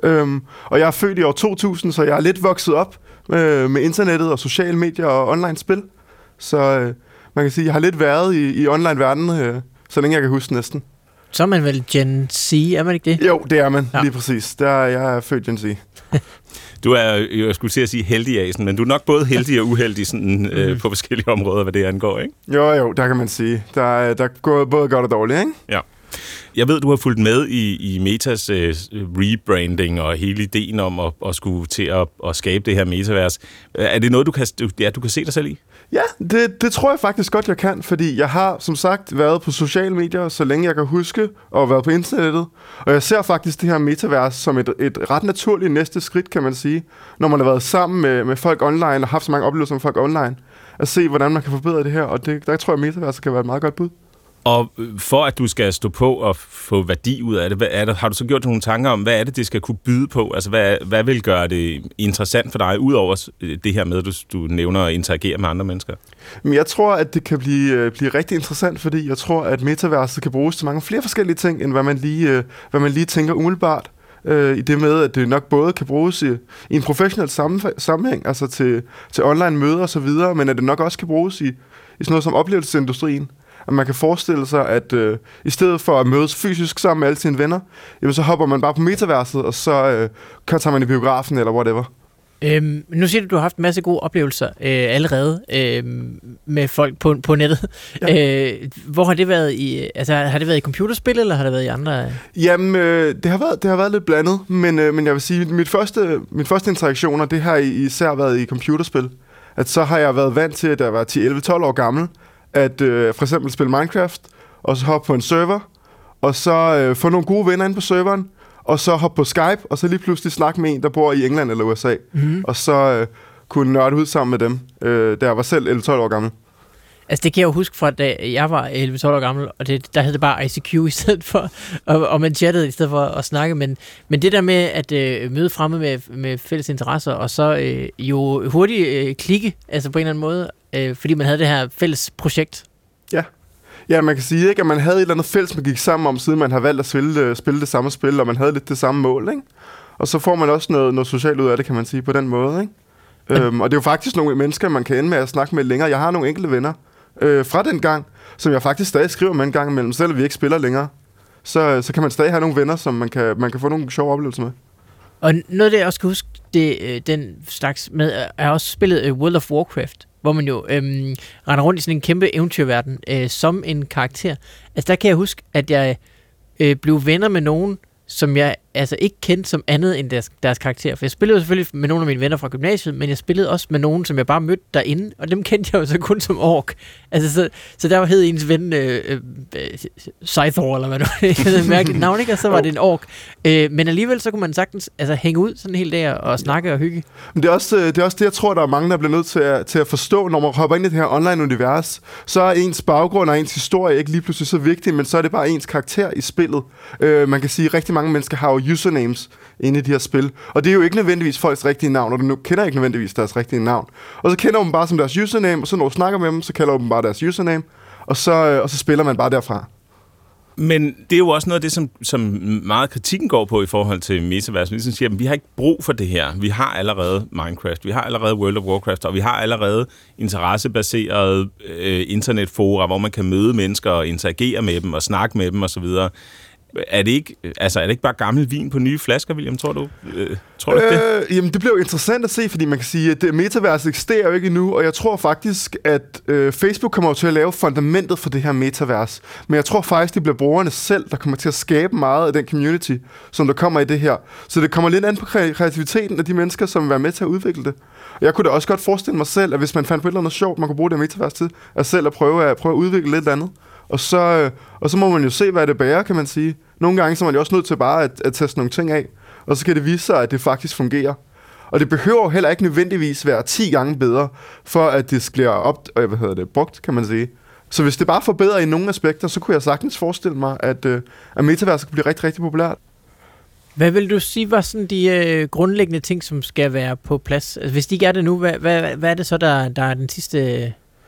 Øhm, og jeg er født i år to tusind, så jeg er lidt vokset op øh, med internettet og sociale medier og online spil. Så øh, man kan sige, at jeg har lidt været i, i online-verdenen, øh, så længe jeg kan huske næsten. Så er man vel Gen Z, er man ikke det? Jo, det er man, ja. Lige præcis. Der er jeg født Gen Z. Du er, jeg skulle til at sige heldig, Asen, men du er nok både heldig og uheldig sådan, øh, på forskellige områder, hvad det angår, ikke? Jo, jo, der kan man sige. Der, der går både godt og dårligt, ikke? Ja. Jeg ved, du har fulgt med i, i Metas øh, rebranding og hele ideen om at, at skulle til at, at skabe det her metavers. Er det noget, du kan, ja, du kan se dig selv i? Ja, det, det tror jeg faktisk godt, jeg kan, fordi jeg har som sagt været på sociale medier, så længe jeg kan huske, og været på internettet. Og jeg ser faktisk det her metavers som et, et ret naturligt næste skridt, kan man sige, når man har været sammen med, med folk online, og haft så mange oplevelser med folk online, at se, hvordan man kan forbedre det her, og det, der tror jeg, metavers kan være et meget godt bud. Og for at du skal stå på og få værdi ud af det, hvad er det, har du så gjort nogle tanker om, hvad er det, det skal kunne byde på? Altså, hvad, hvad vil gøre det interessant for dig, ud over det her med, at du, du nævner at interagere med andre mennesker? Men jeg tror, at det kan blive, blive rigtig interessant, fordi jeg tror, at metaverset kan bruges til mange flere forskellige ting, end hvad man lige, hvad man lige tænker umiddelbart. Øh, I det med, at det nok både kan bruges i, i en professionel sammenhæng, altså til, til online møder og så videre, men at det nok også kan bruges i, i sådan noget som oplevelsesindustrien. At man kan forestille sig, at øh, i stedet for at mødes fysisk sammen med alle sine venner, jamen, så hopper man bare på metaverset, og så øh, tager man i biografen eller whatever. Øhm, nu siger du, at du har haft en masse gode oplevelser øh, allerede øh, med folk på, på nettet. Ja. Øh, hvor har det været i? Altså, har det været i computerspil, eller har det været i andre? Jamen, øh, det, har været, det har været lidt blandet, men, øh, men jeg vil sige, mit første, mit første interaktioner, det har især været i computerspil. At så har jeg været vant til, at jeg var ti, elleve, tolv år gammel, at øh, for eksempel spille Minecraft, og så hoppe på en server, og så øh, få nogle gode venner ind på serveren, og så hoppe på Skype, og så lige pludselig snakke med en, der bor i England eller U S A, mm-hmm. og så øh, kunne nørde ud sammen med dem, øh, da jeg var selv elleve tolv år gammel. Altså det kan jeg jo huske fra, da jeg var elleve tolv år gammel, og det, der hed det bare I C Q i stedet for, og, og man chattede i stedet for at snakke, men, men det der med at øh, møde fremme med, med fælles interesser, og så øh, jo hurtigt øh, klikke, altså på en eller anden måde, øh, fordi man havde det her fælles projekt. Ja. Ja, man kan sige, ikke, at man havde et eller andet fælles, man gik sammen om, siden man har valgt at spille, spille det samme spil, og man havde lidt det samme mål, ikke? Og så får man også noget, noget socialt ud af det, kan man sige, på den måde, ikke? Ja. Øhm, og det er jo faktisk nogle mennesker, man kan ende med at snakke med længere. Jeg har nogle enkelte venner øh, fra den gang, som jeg faktisk stadig skriver med en gang imellem, selvom vi ikke spiller længere. Så, så kan man stadig have nogle venner, som man kan, man kan få nogle sjove oplevelser med. Og noget af det, jeg også kan huske, det, den slags med, er også spillet World of Warcraft, hvor man jo øhm, render rundt i sådan en kæmpe eventyrverden øh, som en karakter. Altså der kan jeg huske, at jeg øh, blev venner med nogen, som jeg altså ikke kendte som andet end deres, deres karakter. For jeg spillede jo selvfølgelig med nogle af mine venner fra gymnasiet, men jeg spillede også med nogen, som jeg bare mødte derinde, og dem kendte jeg jo så kun som ork. Altså, så, så der var hed ens ven øh, øh, Scythor, eller hvad du havde mærket navn, ikke? Og så var det en ork. Øh, men alligevel så kunne man sagtens altså, hænge ud sådan en hel dag og snakke og hygge. Men det er, også, det er også det, jeg tror, der er mange, der bliver nødt til at, til at forstå, når man hopper ind i det her online-univers. Så er ens baggrund og ens historie ikke lige pludselig så vigtig, men så er det bare ens karakter i spillet. Øh, man kan sige, at rigtig mange mennesker har jo usernames inde i de her spil. Og det er jo ikke nødvendigvis folks rigtige navn, og du kender ikke nødvendigvis deres rigtige navn. Og så kender man bare som deres username, og så når du snakker med dem, så kalder du dem bare deres username, og så, og så spiller man bare derfra. Men det er jo også noget af det, som, som meget kritikken går på i forhold til metaversen. Ligesom siger, at vi har ikke brug for det her. Vi har allerede Minecraft, vi har allerede World of Warcraft, og vi har allerede interessebaserede øh, internetfora, hvor man kan møde mennesker og interagere med dem og snakke med dem osv. Er det ikke, altså er det ikke bare gammel vin på nye flasker, William, tror du? Øh, tror du øh, det? Jamen, det bliver jo interessant at se, fordi man kan sige, at metaverset eksisterer jo ikke endnu, og jeg tror faktisk, at øh, Facebook kommer til at lave fundamentet for det her metavers. Men jeg tror faktisk, det bliver brugerne selv, der kommer til at skabe meget af den community, som der kommer i det her. Så det kommer lidt an på kreativiteten af de mennesker, som vil være med til at udvikle det. Og jeg kunne da også godt forestille mig selv, at hvis man fandt på et eller andet sjovt, man kunne bruge det metavers til, at selv at prøve at, prøve at udvikle lidt andet. Og så, og så må man jo se, hvad det bærer, kan man sige. Nogle gange så er man jo også nødt til bare at, at teste nogle ting af, og så kan det vise sig, at det faktisk fungerer. Og det behøver heller ikke nødvendigvis være ti gange bedre, for at det bliver op, hvad hedder det, brugt, kan man sige. Så hvis det bare forbedrer i nogle aspekter, så kunne jeg sagtens forestille mig, at, at metaverset kan blive rigtig, rigtig populært. Hvad vil du sige var sådan de øh, grundlæggende ting, som skal være på plads? Altså, hvis de ikke er det nu, hvad, hvad, hvad er det så, der, der er den sidste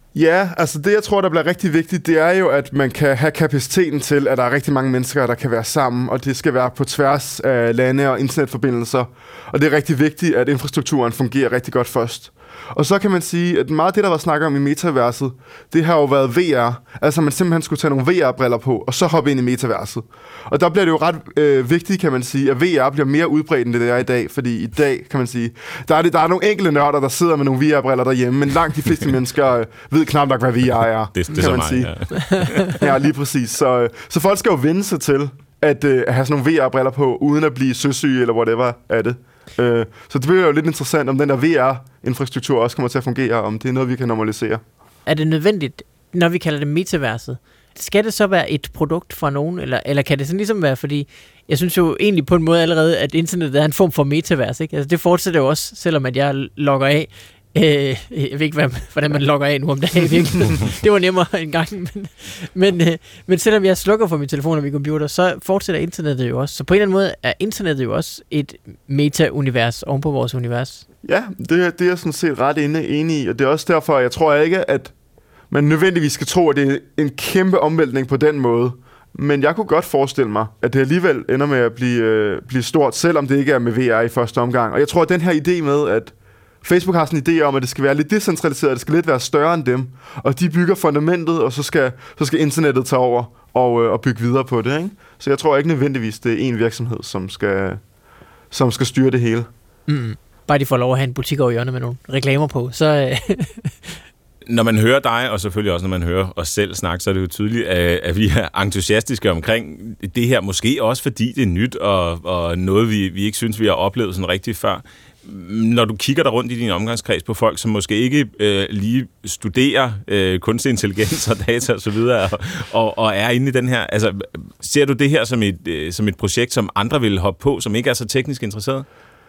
Ja, altså det, jeg tror, der bliver rigtig vigtigt, det er jo, at man kan have kapaciteten til, at der er rigtig mange mennesker, der kan være sammen, og det skal være på tværs af lande og internetforbindelser. Og det er rigtig vigtigt, at infrastrukturen fungerer rigtig godt først. Og så kan man sige, at meget af det, der var snakket om i metaverset, det har jo været V R. Altså man simpelthen skulle tage nogle V R-briller på, og så hoppe ind i metaverset. Og der bliver det jo ret øh, vigtigt, kan man sige, at V R bliver mere udbredt, end det er i dag. Fordi i dag, kan man sige, der er, det, der er nogle enkelte nørder, der sidder med nogle V R-briller derhjemme, men langt de fleste mennesker øh, ved knap nok, hvad V R er, det, det kan så man meget, sige. Ja. Ja, lige præcis. Så, øh, så folk skal jo vende sig til at, øh, at have sådan nogle V R-briller på, uden at blive søsyge eller whatever af det. Øh, så det bliver jo lidt interessant, om den der V R-infrastruktur også kommer til at fungere, om det er noget, vi kan normalisere. Er det nødvendigt, når vi kalder det metaverset? Skal det så være et produkt fra nogen, eller, eller kan det sådan ligesom være, fordi jeg synes jo egentlig på en måde allerede, at internettet er en form for metavers, ikke? Altså det fortsætter jo også, selvom at jeg logger af. Øh, jeg ved ikke, hvordan man logger af nu om dagen. Det var nemmere en gang. Men, men, øh, men selvom jeg slukker for min telefon og min computer, så fortsætter internettet jo også. Så på en eller anden måde er internettet jo også et meta-univers oven på vores univers. Ja, det, det er jeg sådan set ret inde, enig i. Og det er også derfor, jeg tror ikke, at man nødvendigvis skal tro, at det er en kæmpe omvæltning på den måde. Men jeg kunne godt forestille mig, at det alligevel ender med at blive, øh, blive stort, selvom det ikke er med V R i første omgang. Og jeg tror, at den her idé med, at Facebook har sådan en idé om, at det skal være lidt decentraliseret, det skal lidt være større end dem, og de bygger fundamentet, og så skal, så skal internettet tage over og, øh, og bygge videre på det, ikke? Så jeg tror ikke nødvendigvis, det er en virksomhed, som skal, som skal styre det hele. Mm. Bare de får lov at have en butik over hjørnet med nogle reklamer på, så... Øh Når man hører dig, og selvfølgelig også når man hører os selv snakke, så er det jo tydeligt, at vi er entusiastiske omkring det her. Måske også fordi det er nyt, og, og noget, vi, vi ikke synes, vi har oplevet sådan rigtigt før. Når du kigger der rundt i din omgangskreds på folk, som måske ikke øh, lige studerer øh, kunstig intelligens og data og så videre, og, og, og er inde i den her, altså ser du det her som et, øh, som et projekt, som andre vil hoppe på, som ikke er så teknisk interesseret?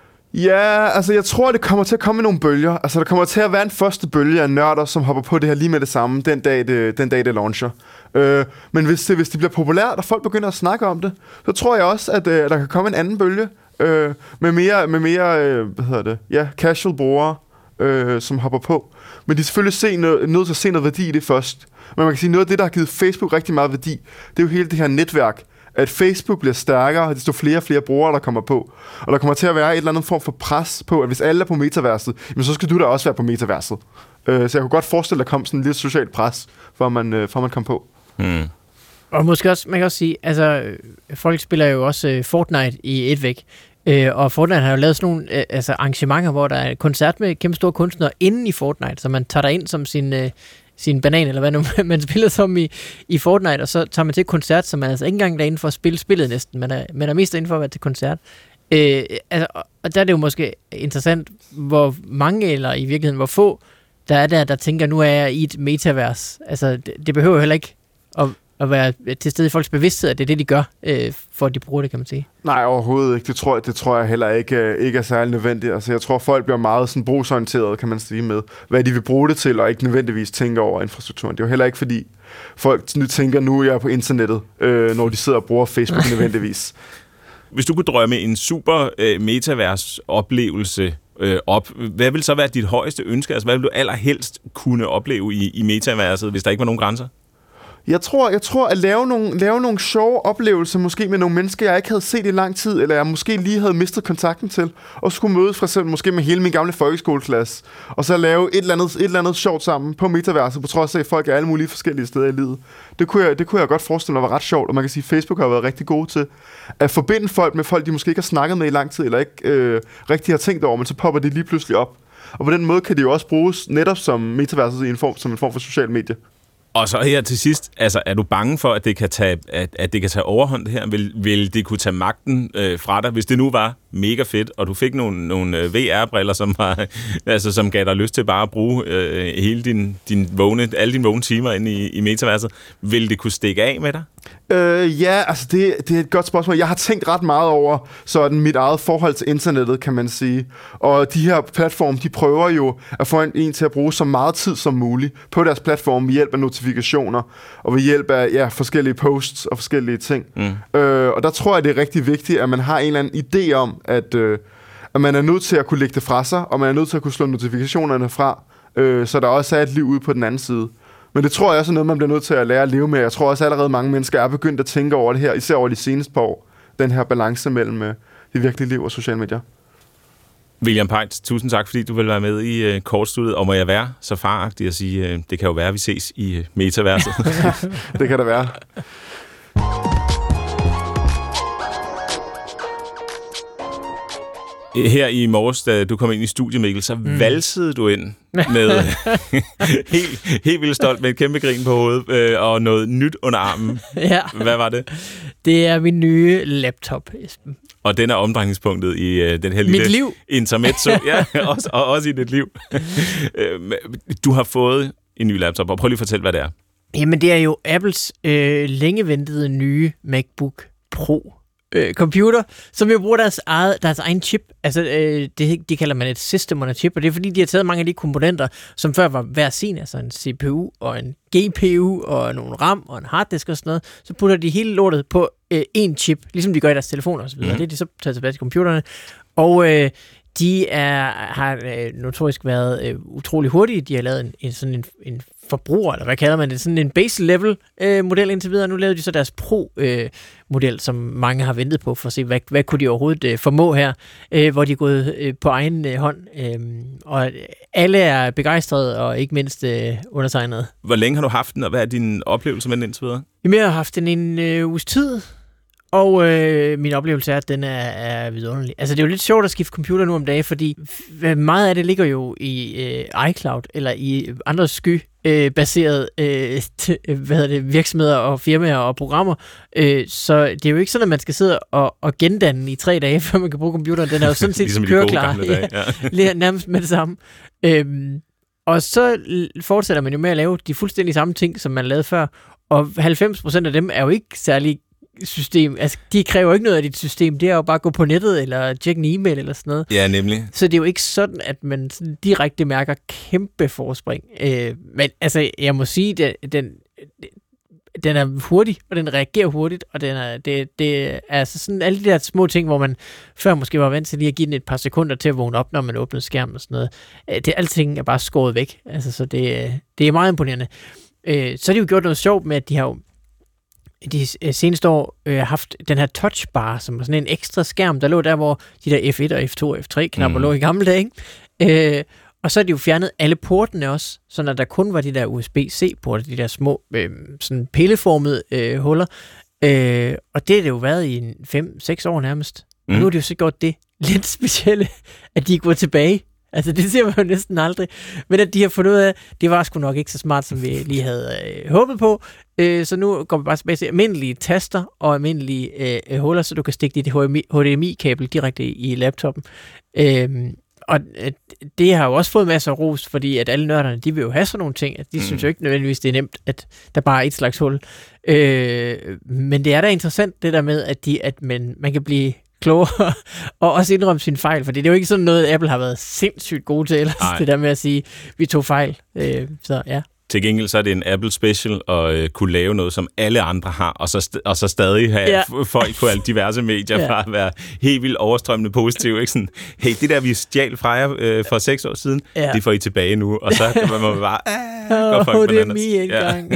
Ja, altså jeg tror, det kommer til at komme i nogle bølger. Altså der kommer til at være en første bølge af nørder, som hopper på det her lige med det samme, den dag det, den dag det launcher. Øh, men hvis det, hvis det bliver populært, og folk begynder at snakke om det, så tror jeg også, at øh, der kan komme en anden bølge, øh, med mere, med mere øh, hvad hedder det, ja, casual brugere, øh, som hopper på. Men de er selvfølgelig se noget, nødt til at se noget værdi i det først. Men man kan sige, noget af det, der har givet Facebook rigtig meget værdi, det er jo hele det her netværk, at Facebook bliver stærkere, desto flere og flere brugere, der kommer på. Og der kommer til at være et eller andet form for pres på, at hvis alle er på metaverset, jamen så skal du da også være på metaverset. Uh, så jeg kunne godt forestille, at der kom sådan et lidt socialt pres, for at man, uh, for at man kom på. Hmm. Og måske også, man kan også sige, altså folk spiller jo også uh, Fortnite i et væk. Uh, og Fortnite har jo lavet sådan nogle uh, altså arrangementer, hvor der er koncert med kæmpe store kunstnere inden i Fortnite, så man tager dig ind som sin... Uh, sin banan, eller hvad nu man spiller som i, i Fortnite, og så tager man til koncert, som er altså ikke engang derinde for at spille spillet næsten, man er, man er mest derinde for at være til koncert. Øh, altså, og der er det jo måske interessant, hvor mange, eller i virkeligheden, hvor få, der er der, der tænker, nu er jeg i et metavers. Altså, det, det behøver jo heller ikke at, at være til stede i folks bevidsthed, at det er det, de gør, øh, for at de bruger det, kan man sige. Nej, overhovedet ikke. Det tror jeg, det tror jeg heller ikke, ikke er særlig nødvendigt. Altså, jeg tror, folk bliver meget sådan brugsorienteret, kan man sige, med hvad de vil bruge det til, og ikke nødvendigvis tænker over infrastrukturen. Det er jo heller ikke, fordi folk nu tænker, nu er jeg på internettet, øh, når de sidder og bruger Facebook nødvendigvis. Hvis du kunne drømme en super øh, metavers-oplevelse øh, op, hvad vil så være dit højeste ønske? Altså, hvad vil du allerhelst kunne opleve i, i metaverset, hvis der ikke var nogen grænser? Jeg tror, jeg tror at lave nogle, lave nogle sjove oplevelser, måske med nogle mennesker, jeg ikke havde set i lang tid, eller jeg måske lige havde mistet kontakten til, og skulle mødes for eksempel måske med hele min gamle folkeskoleklasse, og så lave et eller andet, et eller andet sjovt sammen på metaverset, på trods af, at folk er alle mulige forskellige steder i livet. Det kunne jeg, det kunne jeg godt forestille mig var ret sjovt, og man kan sige, at Facebook har været rigtig gode til at forbinde folk med folk, de måske ikke har snakket med i lang tid, eller ikke øh, rigtig har tænkt over, men så popper de lige pludselig op. Og på den måde kan det jo også bruges netop som metaverset i en form, som en form for social medie. Og så her til sidst, altså er du bange for, at det kan tage, at, at det kan tage overhånd det her? Vil, vil det kunne tage magten øh, fra dig, hvis det nu var mega fedt, og du fik nogle, nogle V R-briller, som, var, altså, som gav dig lyst til bare at bruge øh, hele din, din vågne, alle dine vågne timer inde i, i metaverset? Vil det kunne stikke af med dig? Øh, ja, altså det, det er et godt spørgsmål. Jeg har tænkt ret meget over sådan mit eget forhold til internettet, kan man sige. Og de her platforme, de prøver jo at få en, en til at bruge så meget tid som muligt på deres platform ved hjælp af notifikationer og ved hjælp af ja, forskellige posts og forskellige ting. Mm. Øh, og der tror jeg, det er rigtig vigtigt, at man har en eller anden idé om, at, øh, at man er nødt til at kunne lægge det fra sig, og man er nødt til at kunne slå notifikationerne fra, øh, så der også er et liv ude på den anden side. Men det tror jeg også er noget, man bliver nødt til at lære at leve med. Jeg tror også allerede, mange mennesker er begyndt at tænke over det her, især over de seneste par år, den her balance mellem øh, det virkelige liv og sociale medier. William Peit, tusind tak, fordi du vil være med i uh, kortstudiet. Og må jeg være så faragtig at sige, uh, det kan jo være, at vi ses i uh, metaverset. Det kan der være. Her i morges, da du kom ind i studiet, Mikkel, så mm. valsede du ind med helt, helt vildt stolt med et kæmpe grin på hovedet øh, og noget nyt under armen. Ja. Hvad var det? Det er min nye laptop, Esben. Og den er omdrejningspunktet i øh, den her lille Mit liv. intermezzo. Ja, også, og også i dit liv. Du har fået en ny laptop, og prøv lige at fortælle, hvad det er. Jamen, det er jo Apples øh, længe ventede nye MacBook Pro øh, computer, som jo bruger deres, eget, deres egen chip. Altså, øh, det, de kalder man et system on a chip, og det er fordi, de har taget mange af de komponenter, som før var hver sin, altså en C P U og en G P U og nogle RAM og en harddisk og sådan noget, så putter de hele lortet på øh, én chip, ligesom de gør i deres telefoner og så videre. Mm. Det er de så taget tilbage til computerne. Og øh, de er, har øh, notorisk været øh, utrolig hurtige. De har lavet en, en sådan en, en forbruger, eller hvad kalder man det, sådan en base level øh, model indtil videre. Nu lavede de så deres Pro øh, model, som mange har ventet på for at se, hvad, hvad kunne de overhovedet øh, formå her, øh, hvor de er gået øh, på egen øh, hånd. Øh, og alle er begejstrede, og ikke mindst øh, undertegnede. Hvor længe har du haft den, og hvad er din oplevelse med den indtil videre? Jamen, jeg har haft den en øh, uges tid, og øh, min oplevelse er, at den er, er vidunderlig. Altså, det er jo lidt sjovt at skifte computer nu om dagen, fordi meget af det ligger jo i øh, iCloud, eller i andre sky-baserede øh, øh, hvad hedder det, virksomheder og firmaer og programmer. Øh, så det er jo ikke sådan, at man skal sidde og, og gendanne i tre dage, før man kan bruge computeren. Den er jo sådan set ligesom køreklar. Ja, ja. Nærmest med det samme. Øhm, og så fortsætter man jo med at lave de fuldstændig samme ting, som man lavede før. Og halvfems procent af dem er jo ikke særlig system. Altså, de kræver ikke noget af dit system. Det er jo bare at gå på nettet, eller tjekke en e-mail, eller sådan noget. Ja, nemlig. Så det er jo ikke sådan, at man sådan direkte mærker kæmpe forspring. Øh, men altså, jeg må sige, at den, den er hurtig, og den reagerer hurtigt, og den er, det, det er altså sådan alle de der små ting, hvor man før måske var vant til lige at give den et par sekunder til at vågne op, når man åbnede skærmen og sådan noget. Det, alting er bare skåret væk. Altså, så det, det er meget imponerende. Øh, så har de jo gjort noget sjovt med, at de har jo de seneste år øh, haft den her touchbar, som var sådan en ekstra skærm, der lå der, hvor de der F et og F to og F tre knapper mm. lå i gamle dage. Øh, og så har de jo fjernet alle portene også, så når der kun var de der U S B C-porter, de der små øh, sådan pilleformede øh, huller. Øh, og det har det jo været i fem seks år nærmest. Mm. Og nu har de jo så gjort det lidt specielle, at de er gået tilbage. Altså, det ser man jo næsten aldrig. Men at de har fundet ud af, det var sgu nok ikke så smart, som vi lige havde øh, håbet på. Øh, så nu går vi bare tilbage til almindelige taster og almindelige øh, huller, så du kan stikke dit H D M I-kabel direkte i, i laptoppen. Øh, og øh, det har jo også fået masser af ros, fordi at alle nørderne, de vil jo have sådan nogle ting. At de mm. synes jo ikke nødvendigvis, det er nemt, at der bare er et slags hul. Øh, men det er da interessant, det der med, at, de, at man, man kan blive klogere og også indrømme sin fejl, for det er jo ikke sådan noget, Apple har været sindssygt gode til ellers, det der med at sige, vi tog fejl. Øh, så ja. Til gengæld så er det en Apple special at øh, kunne lave noget, som alle andre har, og så, st- og så stadig have ja. folk på alle diverse medier ja. fra at være helt vildt overstrømmende positiv. Ikke? Sådan, hey, det der, vi stjal fra jer øh, for seks år siden, ja. det får I tilbage nu, og så kan man bare, ah, gå folk oh, det er mig engang.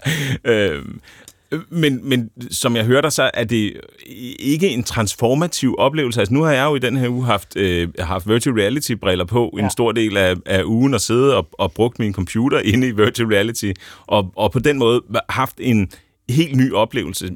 Ja. øhm, Men, men som jeg hørte dig, så er det ikke en transformativ oplevelse. Altså nu har jeg jo i den her uge haft, øh, haft virtual reality-briller på ja. en stor del af, af ugen og sidde og, og brugt min computer inde i virtual reality, og, og på den måde haft en helt ny oplevelse.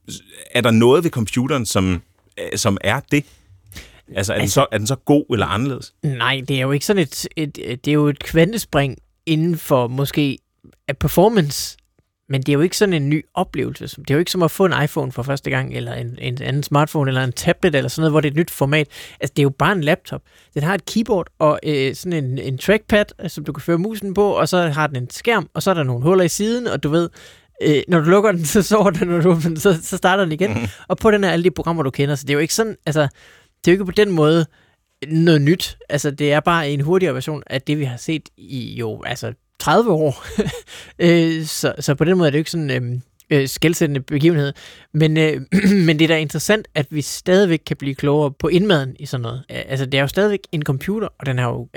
Er der noget ved computeren, som, som er det? Altså er, altså, den så, er den så god eller anderledes? Nej, det er jo ikke sådan et, et, et det er jo et kvantespring inden for måske performance. Men det er jo ikke sådan en ny oplevelse. Det er jo ikke som at få en iPhone for første gang, eller en, en anden smartphone, eller en tablet, eller sådan noget, hvor det er et nyt format. Altså, det er jo bare en laptop. Den har et keyboard og øh, sådan en, en trackpad, som du kan føre musen på, og så har den en skærm, og så er der nogle huller i siden, og du ved, øh, når du lukker den, så sover den, når du åbner den, så, så starter den igen. Mm. Og på den her alle de programmer, du kender. Så det er jo ikke sådan, altså, det er jo ikke på den måde noget nyt. Altså, det er bare en hurtigere version af det, vi har set i jo, altså, tredive år. så, så på den måde er det jo ikke sådan øh, skelsættende begivenhed. Men, øh, men det er da interessant, at vi stadigvæk kan blive klogere på indmaden i sådan noget. Altså, det er jo stadigvæk en computer, og den er jo altså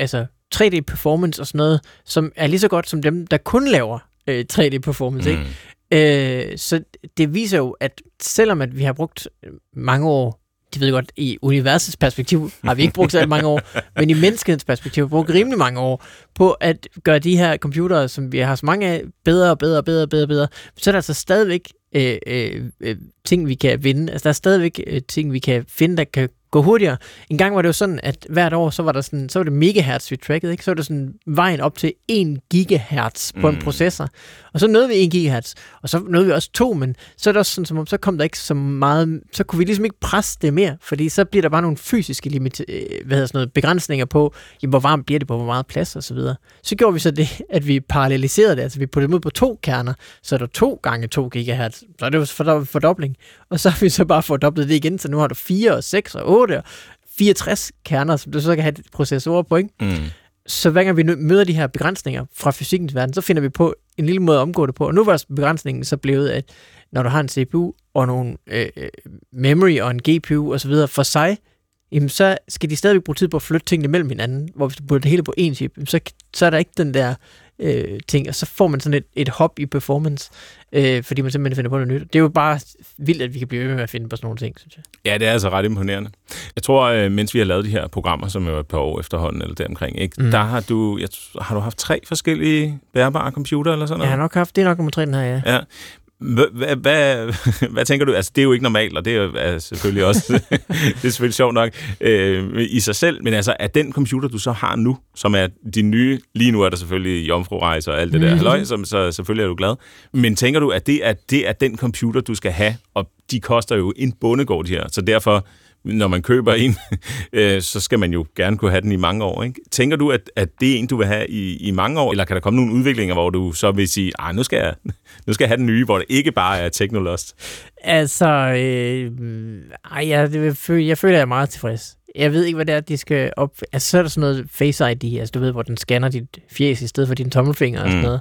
tre D-performance og sådan noget, som er lige så godt som dem, der kun laver øh, tre D-performance, mm. ikke? Øh, så det viser jo, at selvom at vi har brugt mange år, de ved godt, i universets perspektiv har vi ikke brugt så mange år, men i menneskets perspektiv har vi brugt rimelig mange år på at gøre de her computere, som vi har så mange af, bedre og bedre og bedre og bedre, bedre. Så er der altså stadigvæk øh, øh, ting, vi kan vinde. Altså der er stadigvæk øh, ting, vi kan finde, der kan gå hurtigere. En gang var det jo sådan, at hvert år, så var der sådan, så var det megahertz, vi trackede, ikke? Så var det sådan vejen op til en gigahertz på mm. en processor. Og så nåede vi en gigahertz, og så nåede vi også to, men så er det også sådan, som om, så kom der ikke så meget, så kunne vi ligesom ikke presse det mere, fordi så bliver der bare nogle fysiske limit, hvad hedder sådan noget, begrænsninger på, jamen, hvor varmt bliver det på, hvor meget plads og så videre. Så gjorde vi så det, at vi paralleliserede det, altså vi puttede dem ud på to kerner, så er der to gange to gigahertz, så er det jo fordobling, og så har vi så bare fordoblet det igen, så nu har du fire og seks og otte og fireogtres kerner, som du så kan have processorer på, ikke? Mm. Så hver gang vi møder de her begrænsninger fra fysikkens verden, så finder vi på en lille måde at omgå det på. Og nu var begrænsningen så blevet, at når du har en C P U og nogle øh, memory og en G P U og så videre for sig, jamen så skal de stadigvæk bruge tid på at flytte tingene mellem hinanden, hvor hvis du putter det hele på én chip, så, så er der ikke den der øh, ting, og så får man sådan et, et hop i performance, øh, fordi man simpelthen finder på noget nyt. Det er jo bare vildt, at vi kan blive ved med at finde på sådan nogle ting, synes jeg. Ja, det er altså ret imponerende. Jeg tror, mens vi har lavet de her programmer, som jo er et par år efterhånden, eller deromkring, ikke? Mm. Der har du, jeg, har du haft tre forskellige bærbare computer, eller sådan noget? Jeg har nok haft, det er nok nummer tre, den her, ja. Ja. Hvad, hvad, hvad tænker du? Altså, det er jo ikke normalt, og det er, jo, er selvfølgelig også det er selvfølgelig sjovt nok øh, i sig selv, men altså, er den computer, du så har nu, som er din nye, lige nu er der selvfølgelig jomfru-rejser og alt det der, mm-hmm. halløj, som, så selvfølgelig er du glad, men tænker du, at det er, det er den computer, du skal have, og de koster jo en bondegård, de her, så derfor når man køber en, øh, så skal man jo gerne kunne have den i mange år, ikke? Tænker du, at, at det er en, du vil have i, i mange år, eller kan der komme nogle udviklinger, hvor du så vil sige, ej, nu skal jeg, nu skal jeg have den nye, hvor det ikke bare er Technolost? Altså, øh, ej, jeg, jeg, føler, jeg føler, jeg er meget tilfreds. Jeg ved ikke, hvad det er, de skal op... Altså, så er der sådan noget Face I D, altså du ved, hvor den scanner dit fjes i stedet for din tommelfinger og sådan noget.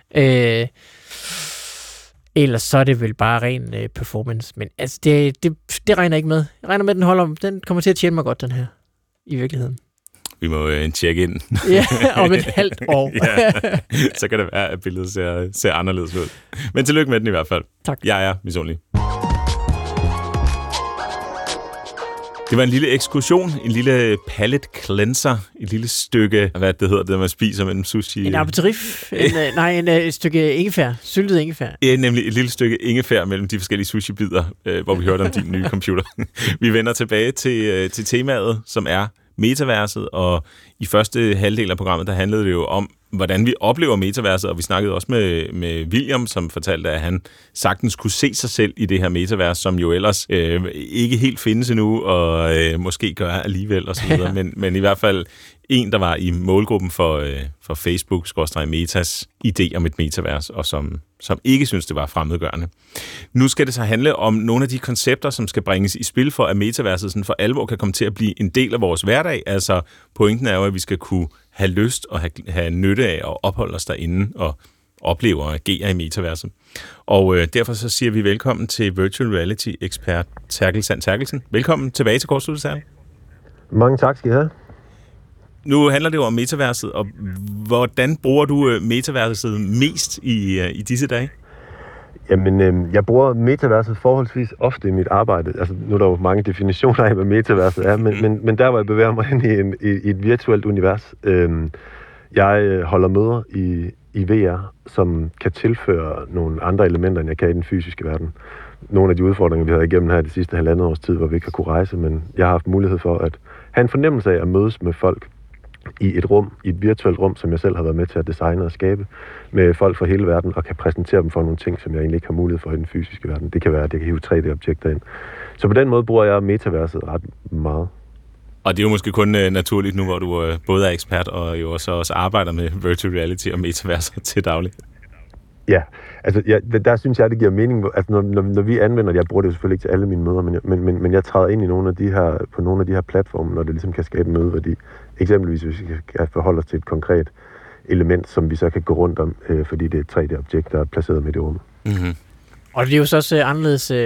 Øh, Ellers så er det vel bare ren øh, performance. Men altså, det, det, det regner ikke med. Jeg regner med, at den holder. Den kommer til at tjene mig godt, den her. I virkeligheden. Vi må øh, tjekke ind. Ja, om et halvt år. Ja, så kan det være, at billedet ser, ser anderledes ud. Men tillykke med den i hvert fald. Tak. Jeg er misundelig. Det var en lille ekskursion, en lille palette cleanser, et lille stykke, hvad det hedder, det man spiser med en sushi. En aperitif, en, nej, en, et stykke ingefær, syltet ingefær. Ja, nemlig et lille stykke ingefær mellem de forskellige sushi-bidder, øh, hvor vi hørte om din nye computer. Vi vender tilbage til, til temaet, som er metaverset, og i første halvdel af programmet, der handlede det jo om, hvordan vi oplever metaverset, og vi snakkede også med, med William, som fortalte, at han sagtens kunne se sig selv i det her metavers, som jo ellers øh, ikke helt findes endnu, og øh, måske gør alligevel, og så videre. men, men i hvert fald en, der var i målgruppen for, øh, for Facebook-Metas idé om et metavers, og som, som ikke synes, det var fremmedgørende. Nu skal det så handle om nogle af de koncepter, som skal bringes i spil for, at metaverset sådan for alvor kan komme til at blive en del af vores hverdag. Altså, pointen er jo, at vi skal kunne have lyst og have, have nytte af at opholde os derinde og opleve og agere i metaverset. Og øh, derfor så siger vi velkommen til virtual reality-ekspert Terkel Sand Terkelsen. Velkommen tilbage til Kortsluttet, Terkel. Mange tak skal I have. Nu handler det jo om metaverset, og hvordan bruger du metaverset mest i, i disse dage? Jamen, øh, jeg bruger metaverset forholdsvis ofte i mit arbejde. Altså, nu er der jo mange definitioner af, hvad metaverset er, men, mm. men, men der, hvor jeg bevæger mig ind i, en, i, i et virtuelt univers. Øh, jeg holder møder i, i V R, som kan tilføre nogle andre elementer, end jeg kan i den fysiske verden. Nogle af de udfordringer, vi har igennem her de sidste halvandet års tid, hvor vi ikke har kunne rejse, men jeg har haft mulighed for at have en fornemmelse af at mødes med folk i et rum, i et virtuelt rum, som jeg selv har været med til at designe og skabe, med folk fra hele verden, og kan præsentere dem for nogle ting, som jeg egentlig ikke har mulighed for i den fysiske verden. Det kan være, at jeg kan hive tre D-objekter ind. Så på den måde bruger jeg metaverset ret meget. Og det er jo måske kun uh, naturligt nu, hvor du uh, både er ekspert og jo også, også arbejder med virtual reality og metaverser til daglig. Ja, altså ja, der synes jeg, det giver mening. Altså når, når, når vi anvender det, jeg bruger det jo selvfølgelig ikke til alle mine møder, men, men, men, men jeg træder ind i nogle af de her, på nogle af de her platforme, når det ligesom kan skabe mødeværdi. Eksempelvis hvis vi kan forholde os til et konkret element, som vi så kan gå rundt om, øh, fordi det er et tre D-objekt, der er placeret midt i rummet. Mm-hmm. Og det er jo så også anderledes øh,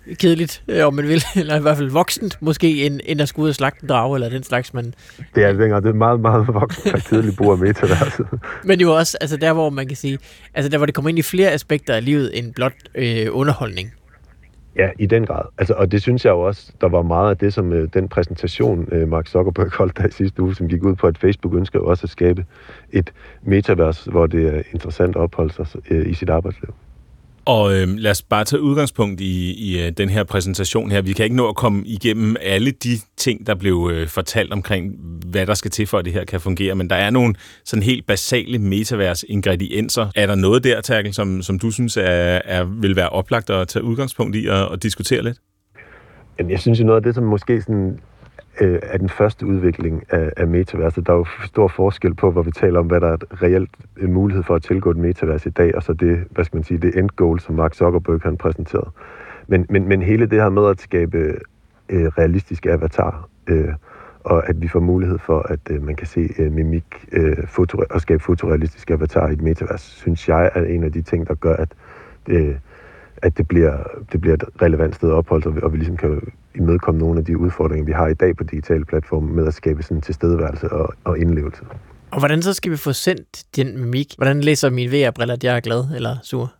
kedeligt, om man vil, eller i hvert fald voksent, måske, end, end at skulle ud og slagte en drage, eller den slags, man... Det er længere, det er meget, meget voksent og kedeligt brug af metaverset. Men jo også, altså der, hvor man kan sige, altså der, hvor det kommer ind i flere aspekter af livet, end blot øh, underholdning. Ja, i den grad. Altså, og det synes jeg jo også, der var meget af det, som øh, den præsentation, øh, Mark Zuckerberg holdt der i sidste uge, som gik ud på, at Facebook ønsker jo også at skabe et metavers, hvor det er interessant at opholde sig øh, i sit arbejdsliv. Og øh, lad os bare tage udgangspunkt i, i den her præsentation her. Vi kan ikke nå at komme igennem alle de ting, der blev øh, fortalt omkring, hvad der skal til for, at det her kan fungere, men der er nogle sådan helt basale metavers-ingredienser. Er der noget der, Terkel, som, som du synes er, er, vil være oplagt at tage udgangspunkt i og, og diskutere lidt? Jamen, jeg synes jo noget af det, som måske sådan øh, er den første udvikling af, af metaverset. Der er jo stor forskel på, hvor vi taler om, hvad der er et reelt mulighed for at tilgå et metavers i dag, og så det, hvad skal man sige, det endgoal, som Mark Zuckerberg han præsenteret. Men, men, men hele det her med at skabe øh, realistiske avatarer, øh, og at vi får mulighed for, at øh, man kan se øh, mimik øh, foto, og skabe fotorealistiske avatarer i et metavers, synes jeg er en af de ting, der gør, at det, at det bliver, det bliver et relevant sted at opholde sig, og vi ligesom kan imødekomme nogle af de udfordringer, vi har i dag på digitale platforme, med at skabe sådan tilstedeværelse og, og indlevelse. Og hvordan så skal vi få sendt den mimik? Hvordan læser mine V R-briller, at jeg er glad eller sur?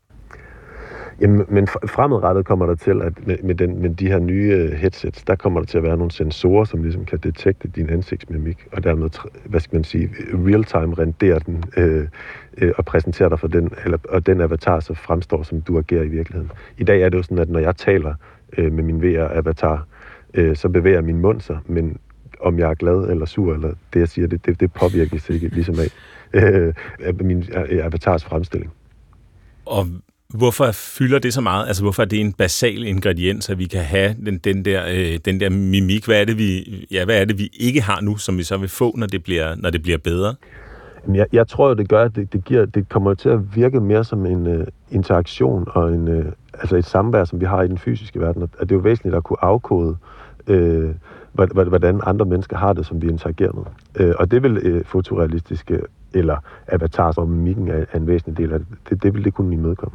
Jamen, men fremadrettet kommer der til, at med, med, den, med de her nye headsets, der kommer der til at være nogle sensorer, som ligesom kan detekte din ansigtsmimik, og dermed, hvad skal man sige, real-time rendere den, øh, øh, og præsentere dig for den, eller, og den avatar så fremstår, som du agerer i virkeligheden. I dag er det jo sådan, at når jeg taler øh, med min V R-avatar, øh, så bevæger min mund sig, men om jeg er glad eller sur, eller det jeg siger, det, det, det påvirkes ikke ligesom af øh, min avatars fremstilling. Og hvorfor fylder det så meget? Altså, hvorfor er det en basal ingrediens, at vi kan have den, den, der, øh, den der mimik? Hvad er, det, vi, ja, hvad er det, vi ikke har nu, som vi så vil få, når det bliver, når det bliver bedre? Jeg, jeg tror jo, det gør, at det, det, giver, det kommer til at virke mere som en uh, interaktion og en, uh, altså et samvær, som vi har i den fysiske verden. At det er jo væsentligt at kunne afkode, uh, hvordan andre mennesker har det, som vi interagerer med. Uh, og det vil uh, fotorealistiske eller avatars og mimikken er en væsentlig del af det. Det, det vil det kunne imødekomme.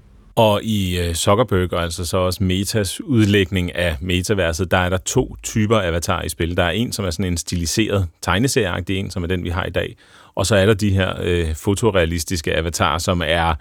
Og i Zuckerberg, og altså så også Metas udlægning af metaverset, der er der to typer avatar i spil. Der er en, som er sådan en stiliseret tegneserieagtig en, som er den, vi har i dag. Og så er der de her øh, fotorealistiske avatarer, som er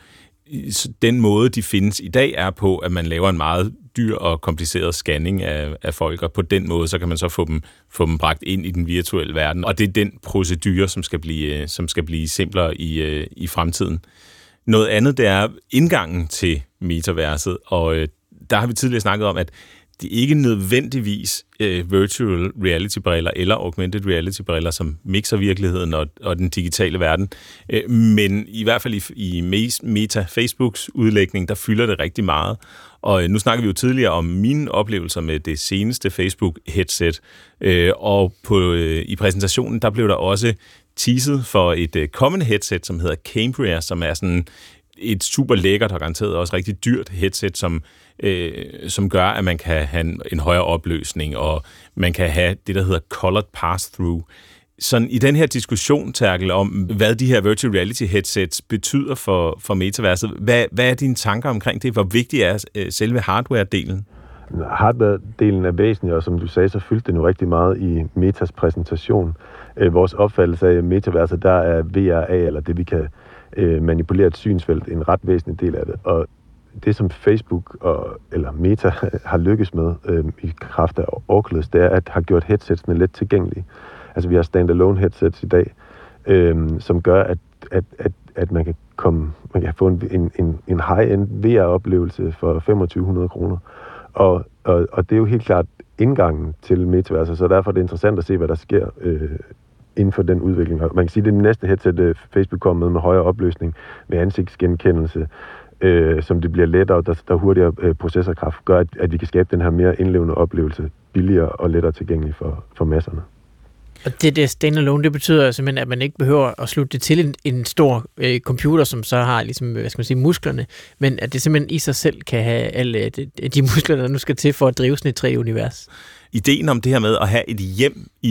den måde, de findes i dag, er på, at man laver en meget dyr og kompliceret scanning af, af folk, og på den måde, så kan man så få dem, få dem bragt ind i den virtuelle verden. Og det er den procedure, som skal blive, som skal blive simplere i, i fremtiden. Noget andet, det er indgangen til metaverset, og øh, der har vi tidligere snakket om, at det ikke nødvendigvis øh, virtual reality-briller eller augmented reality-briller, som mixer virkeligheden og, og den digitale verden, øh, men i hvert fald i, i Meta Facebooks udlægning, der fylder det rigtig meget. Og øh, nu snakker vi jo tidligere om mine oplevelser med det seneste Facebook-headset, øh, og på, øh, i præsentationen, der blev der også teaset for et øh, kommende headset, som hedder Cambria, som er sådan et super lækkert og garanteret også rigtig dyrt headset, som, øh, som gør, at man kan have en, en højere opløsning, og man kan have det, der hedder colored pass-through. Sådan i den her diskussion, Terkel, om hvad de her virtual reality headsets betyder for, for metaverset, hvad, hvad er dine tanker omkring det? Hvor vigtig er øh, selve hardware-delen? Hardware-delen er væsentlig, og som du sagde, så fyldte det nu rigtig meget i Metas præsentation. Øh, vores opfattelse af metaverset, der er V R A, eller det vi kan øh, manipulere et synsfelt, en ret væsentlig del af det. Og det, som Facebook og, eller Meta har lykkes med øh, i kraft af Oculus, det er at have gjort headsetsene let tilgængelige. Altså vi har standalone headsets i dag, øh, som gør, at, at, at, at man kan komme, man kan få en, en, en high-end V R-oplevelse for to tusind fem hundrede kroner. Og, og, og det er jo helt klart indgangen til metaverset, så derfor er det interessant at se, hvad der sker øh, inden for den udvikling. Man kan sige, at det er det næste headset, øh, Facebook kommer med med højere opløsning, med ansigtsgenkendelse, øh, som det bliver lettere, der, der hurtigere øh, processorkraft, gør, at, at vi kan skabe den her mere indlevende oplevelse billigere og lettere tilgængelig for, for masserne. Og det der standalone, det betyder simpelthen, at man ikke behøver at slutte det til en, en stor øh, computer, som så har ligesom, hvad skal man sige, musklerne, men at det simpelthen i sig selv kan have alle de, de muskler, der nu skal til for at drive sådan et tre-univers. Ideen om det her med at have et hjem i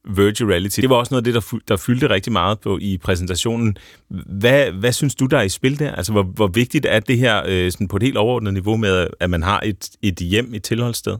virtual reality. Det var også noget af det, der, der fyldte rigtig meget på i præsentationen. Hvad, hvad synes du, der er i spil der? Altså, hvor, hvor vigtigt er det her øh, sådan på et helt overordnet niveau med, at man har et, et hjem, et tilholdssted?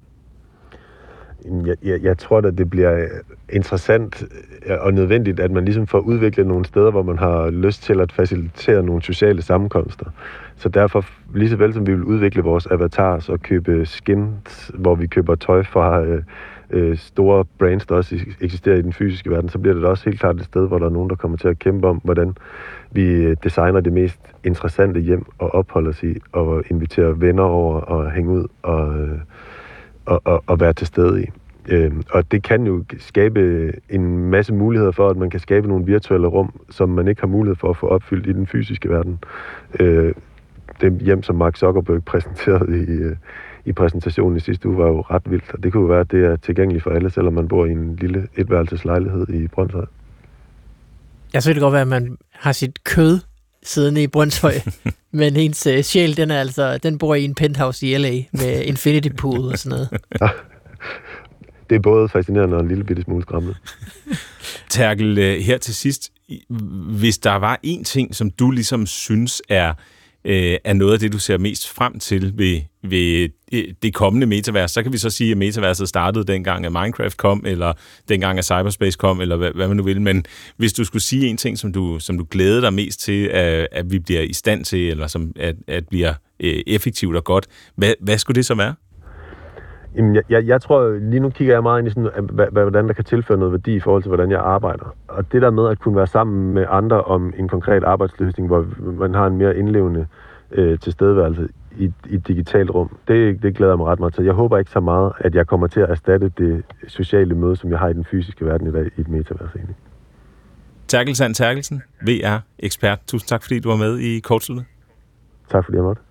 Jeg, jeg, jeg tror, at det bliver interessant og nødvendigt, at man ligesom får udviklet nogle steder, hvor man har lyst til at facilitere nogle sociale sammenkomster. Så derfor, lige så vel som vi vil udvikle vores avatars og købe skins, hvor vi køber tøj fra øh, øh, store brands, der også eksisterer i den fysiske verden, så bliver det også helt klart et sted, hvor der er nogen, der kommer til at kæmpe om, hvordan vi designer det mest interessante hjem og opholde os i, og invitere venner over og hænge ud og... Øh, Og, og, og være til stede i. Øhm, og det kan jo skabe en masse muligheder for, at man kan skabe nogle virtuelle rum, som man ikke har mulighed for at få opfyldt i den fysiske verden. Øh, det hjem, som Mark Zuckerberg præsenterede i, øh, i præsentationen i sidste uge, var jo ret vildt. Og det kunne jo være, at det er tilgængeligt for alle, selvom man bor i en lille etværelseslejlighed i Brøndshøj. Jeg synes det godt være, at man har sit kød siddende i Brøndshøj, men ens uh, sjæl, den er altså, den bor i en penthouse i L A med infinity pool og sådan noget. Ja, det er både fascinerende og en lille bitte smule skræmmende. Terkel, her til sidst, hvis der var en ting, som du ligesom synes er, øh, er noget af det, du ser mest frem til ved, ved det kommende metavers, så kan vi så sige, at metaverset startede dengang, at Minecraft kom, eller dengang, at Cyberspace kom, eller hvad, hvad man nu vil. Men hvis du skulle sige en ting, som du, som du glæder dig mest til, at, at vi bliver i stand til, eller som at, at bliver øh, effektivt og godt, hvad, hvad skulle det så være? Jamen, jeg, jeg, jeg tror, lige nu kigger jeg meget ind i sådan, at, hvordan der kan tilføre noget værdi i forhold til, hvordan jeg arbejder. Og det der med at kunne være sammen med andre om en konkret arbejdsløsning, hvor man har en mere indlevende øh, tilstedeværelse i, i et digitalt rum, det, det glæder mig ret meget til. Jeg håber ikke så meget, at jeg kommer til at erstatte det sociale møde, som jeg har i den fysiske verden i dag, i et metavers egentlig. Terkel Sand Terkelsen, V R-ekspert. Tusind tak, fordi du var med i Kortsluttet. Tak fordi jeg måtte.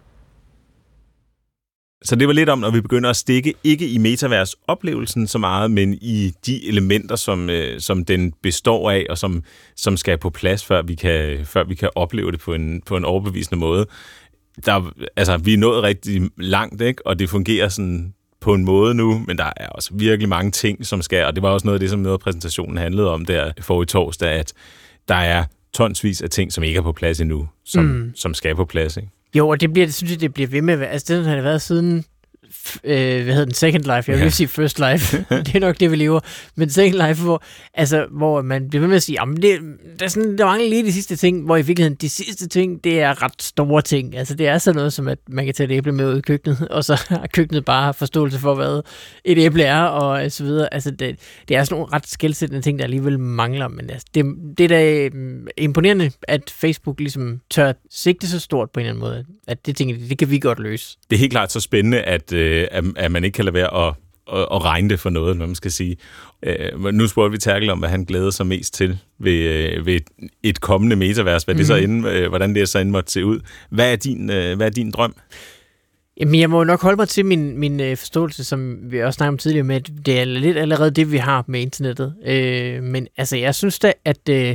Så det var lidt om, når vi begynder at stikke, ikke i metavers-oplevelsen så meget, men i de elementer, som, øh, som den består af, og som, som skal på plads, før vi kan, før vi kan opleve det på en, på en overbevisende måde. Der, altså, vi er nået rigtig langt, ikke? Og det fungerer sådan på en måde nu, men der er også virkelig mange ting, som skal, og det var også noget af det, som noget af præsentationen handlede om der for i torsdag, at der er tonsvis af ting, som ikke er på plads endnu, som, mm. som skal på plads, ikke? Jo, og det bliver, det synes jeg, det bliver ved med at være. Altså, det har det været siden, øh, hvad hedder den, Second Life. Jeg vil ja. sige First Life. Det er nok det, vi lever. Men Second Life, hvor, altså, hvor man bliver ved med at sige, jamen, det, der, er sådan, der mangler lige de sidste ting, hvor i virkeligheden de sidste ting, det er ret store ting. Altså, det er sådan noget, som at man kan tage et æble med ud i køkkenet, og så har køkkenet bare forståelse for, hvad et æble er, og så videre. Altså, det, det er sådan nogle ret skelsættende ting, der alligevel mangler. Men altså, det, det er da imponerende, at Facebook ligesom tør sigte så stort på en eller anden måde, at det tænker, det kan vi godt løse. Det er helt klart så spændende, at, øh, at man ikke kan lade være at, at, at regne det for noget, hvad man skal sige. Øh, nu spurgte vi Terkel om, hvad han glæder sig mest til ved, øh, ved et kommende metavers, hvad mm-hmm. det så inde, øh, hvordan det så end måtte se ud. Hvad er din, øh, hvad er din drøm? Jamen, jeg må nok holde mig til min, min øh, forståelse, som vi også snakkede om tidligere med, at det er lidt allerede det, vi har med internettet. Øh, men altså, jeg synes da, at øh,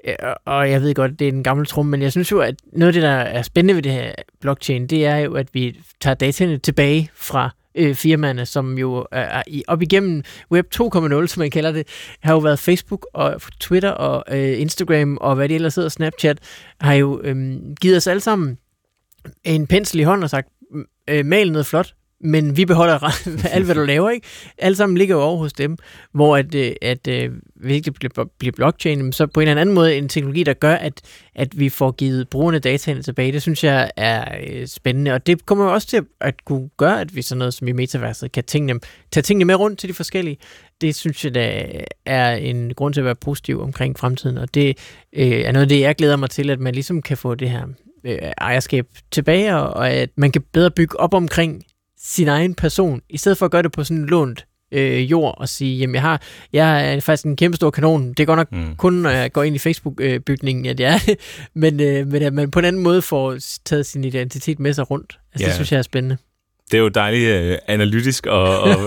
og jeg ved godt, det er en gammel trum, men jeg synes jo, at noget af det, der er spændende ved det her blockchain, det er jo, at vi tager dataene tilbage fra øh, firmaerne, som jo er i, op igennem Web to punkt nul, som man kalder det, har jo været Facebook og Twitter og øh, Instagram og hvad det ellers hedder, Snapchat, har jo øh, givet os alle sammen en pensel i hånden og sagt, øh, mal noget flot, men vi beholder alt, hvad du laver, ikke? Alt sammen ligger jo over hos dem, hvor at, at, at hvis det bliver blockchain, så på en eller anden måde en teknologi, der gør, at, at vi får givet brugerne dataene tilbage, det synes jeg er spændende, og det kommer jo også til at kunne gøre, at vi sådan noget som i metaverset kan tingene, tage tingene med rundt til de forskellige. Det synes jeg, der er en grund til at være positiv omkring fremtiden, og det øh, er noget af det, jeg glæder mig til, at man ligesom kan få det her øh, ejerskab tilbage, og, og at man kan bedre bygge op omkring sin egen person, i stedet for at gøre det på sådan en lånt øh, jord og sige, jamen jeg har, jeg er faktisk en kæmpe stor kanon. Det er godt nok mm. kun, når jeg går ind i Facebook-bygningen, at jeg er det, men, øh, men at man på en anden måde får taget sin identitet med sig rundt. Altså, yeah. Det synes jeg er spændende. Det er jo dejligt øh, analytisk og, og,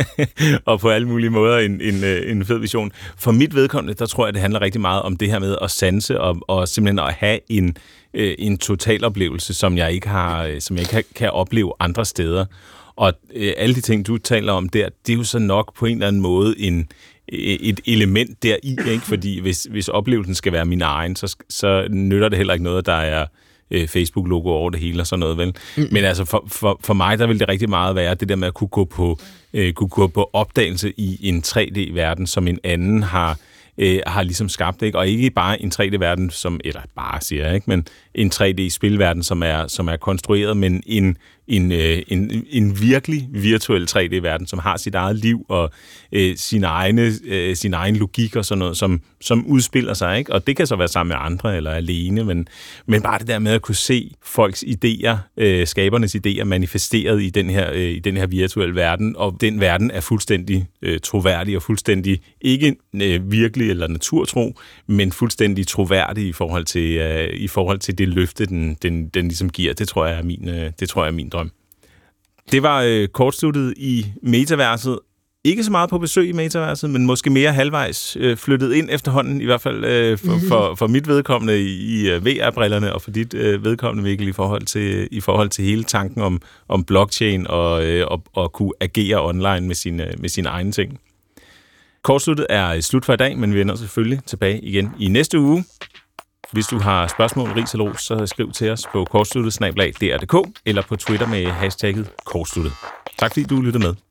og på alle mulige måder en, en, en fed vision. For mit vedkommende, der tror jeg, det handler rigtig meget om det her med at sanse og, og simpelthen at have en, øh, en totaloplevelse, som jeg ikke har, som jeg ikke kan opleve andre steder. Og øh, alle de ting, du taler om der, det er jo så nok på en eller anden måde en, et element deri, ikke? Fordi hvis, hvis oplevelsen skal være min egen, så, så nytter det heller ikke noget, at der er øh, Facebook-logo over det hele og sådan noget, vel? Mm. Men altså for, for, for mig, der vil det rigtig meget være det der med at kunne gå på, øh, kunne gå på opdagelse i en tre D-verden, som en anden har, øh, har ligesom skabt, ikke? Og ikke bare en tre D-verden, som, eller bare siger jeg, ikke? Men en tre D-spilverden, som er, som er konstrueret, men en En, en, en virkelig virtuel tre D-verden, som har sit eget liv og øh, sin, egne, øh, sin egen logik og sådan noget, som, som udspiller sig, ikke? Og det kan så være sammen med andre eller alene, men, men bare det der med at kunne se folks idéer, øh, skabernes idéer manifesteret i den her, øh, i den her virtuelle verden, og den verden er fuldstændig øh, troværdig og fuldstændig ikke øh, virkelig eller naturtro, men fuldstændig troværdig i forhold til, øh, i forhold til det løfte, den, den, den ligesom giver. Det tror jeg er min, øh, det tror jeg er min drøm. Det var øh, kortsluttet i metaverset. Ikke så meget på besøg i metaverset, men måske mere halvvejs øh, flyttet ind efterhånden, i hvert fald øh, for, mm-hmm. for, for mit vedkommende i, i V R-brillerne, og for dit øh, vedkommende, Mikkel, i forhold til, i forhold til hele tanken om, om blockchain og, øh, og, og kunne agere online med sine, med sine egne ting. Kortsluttet er slut for i dag, men vi vender selvfølgelig tilbage igen i næste uge. Hvis du har spørgsmål, ris eller ros, så skriv til os på kortsluttet snabel-a d r punktum d k eller på Twitter med hashtagget kortsluttet. Tak fordi du lyttede med.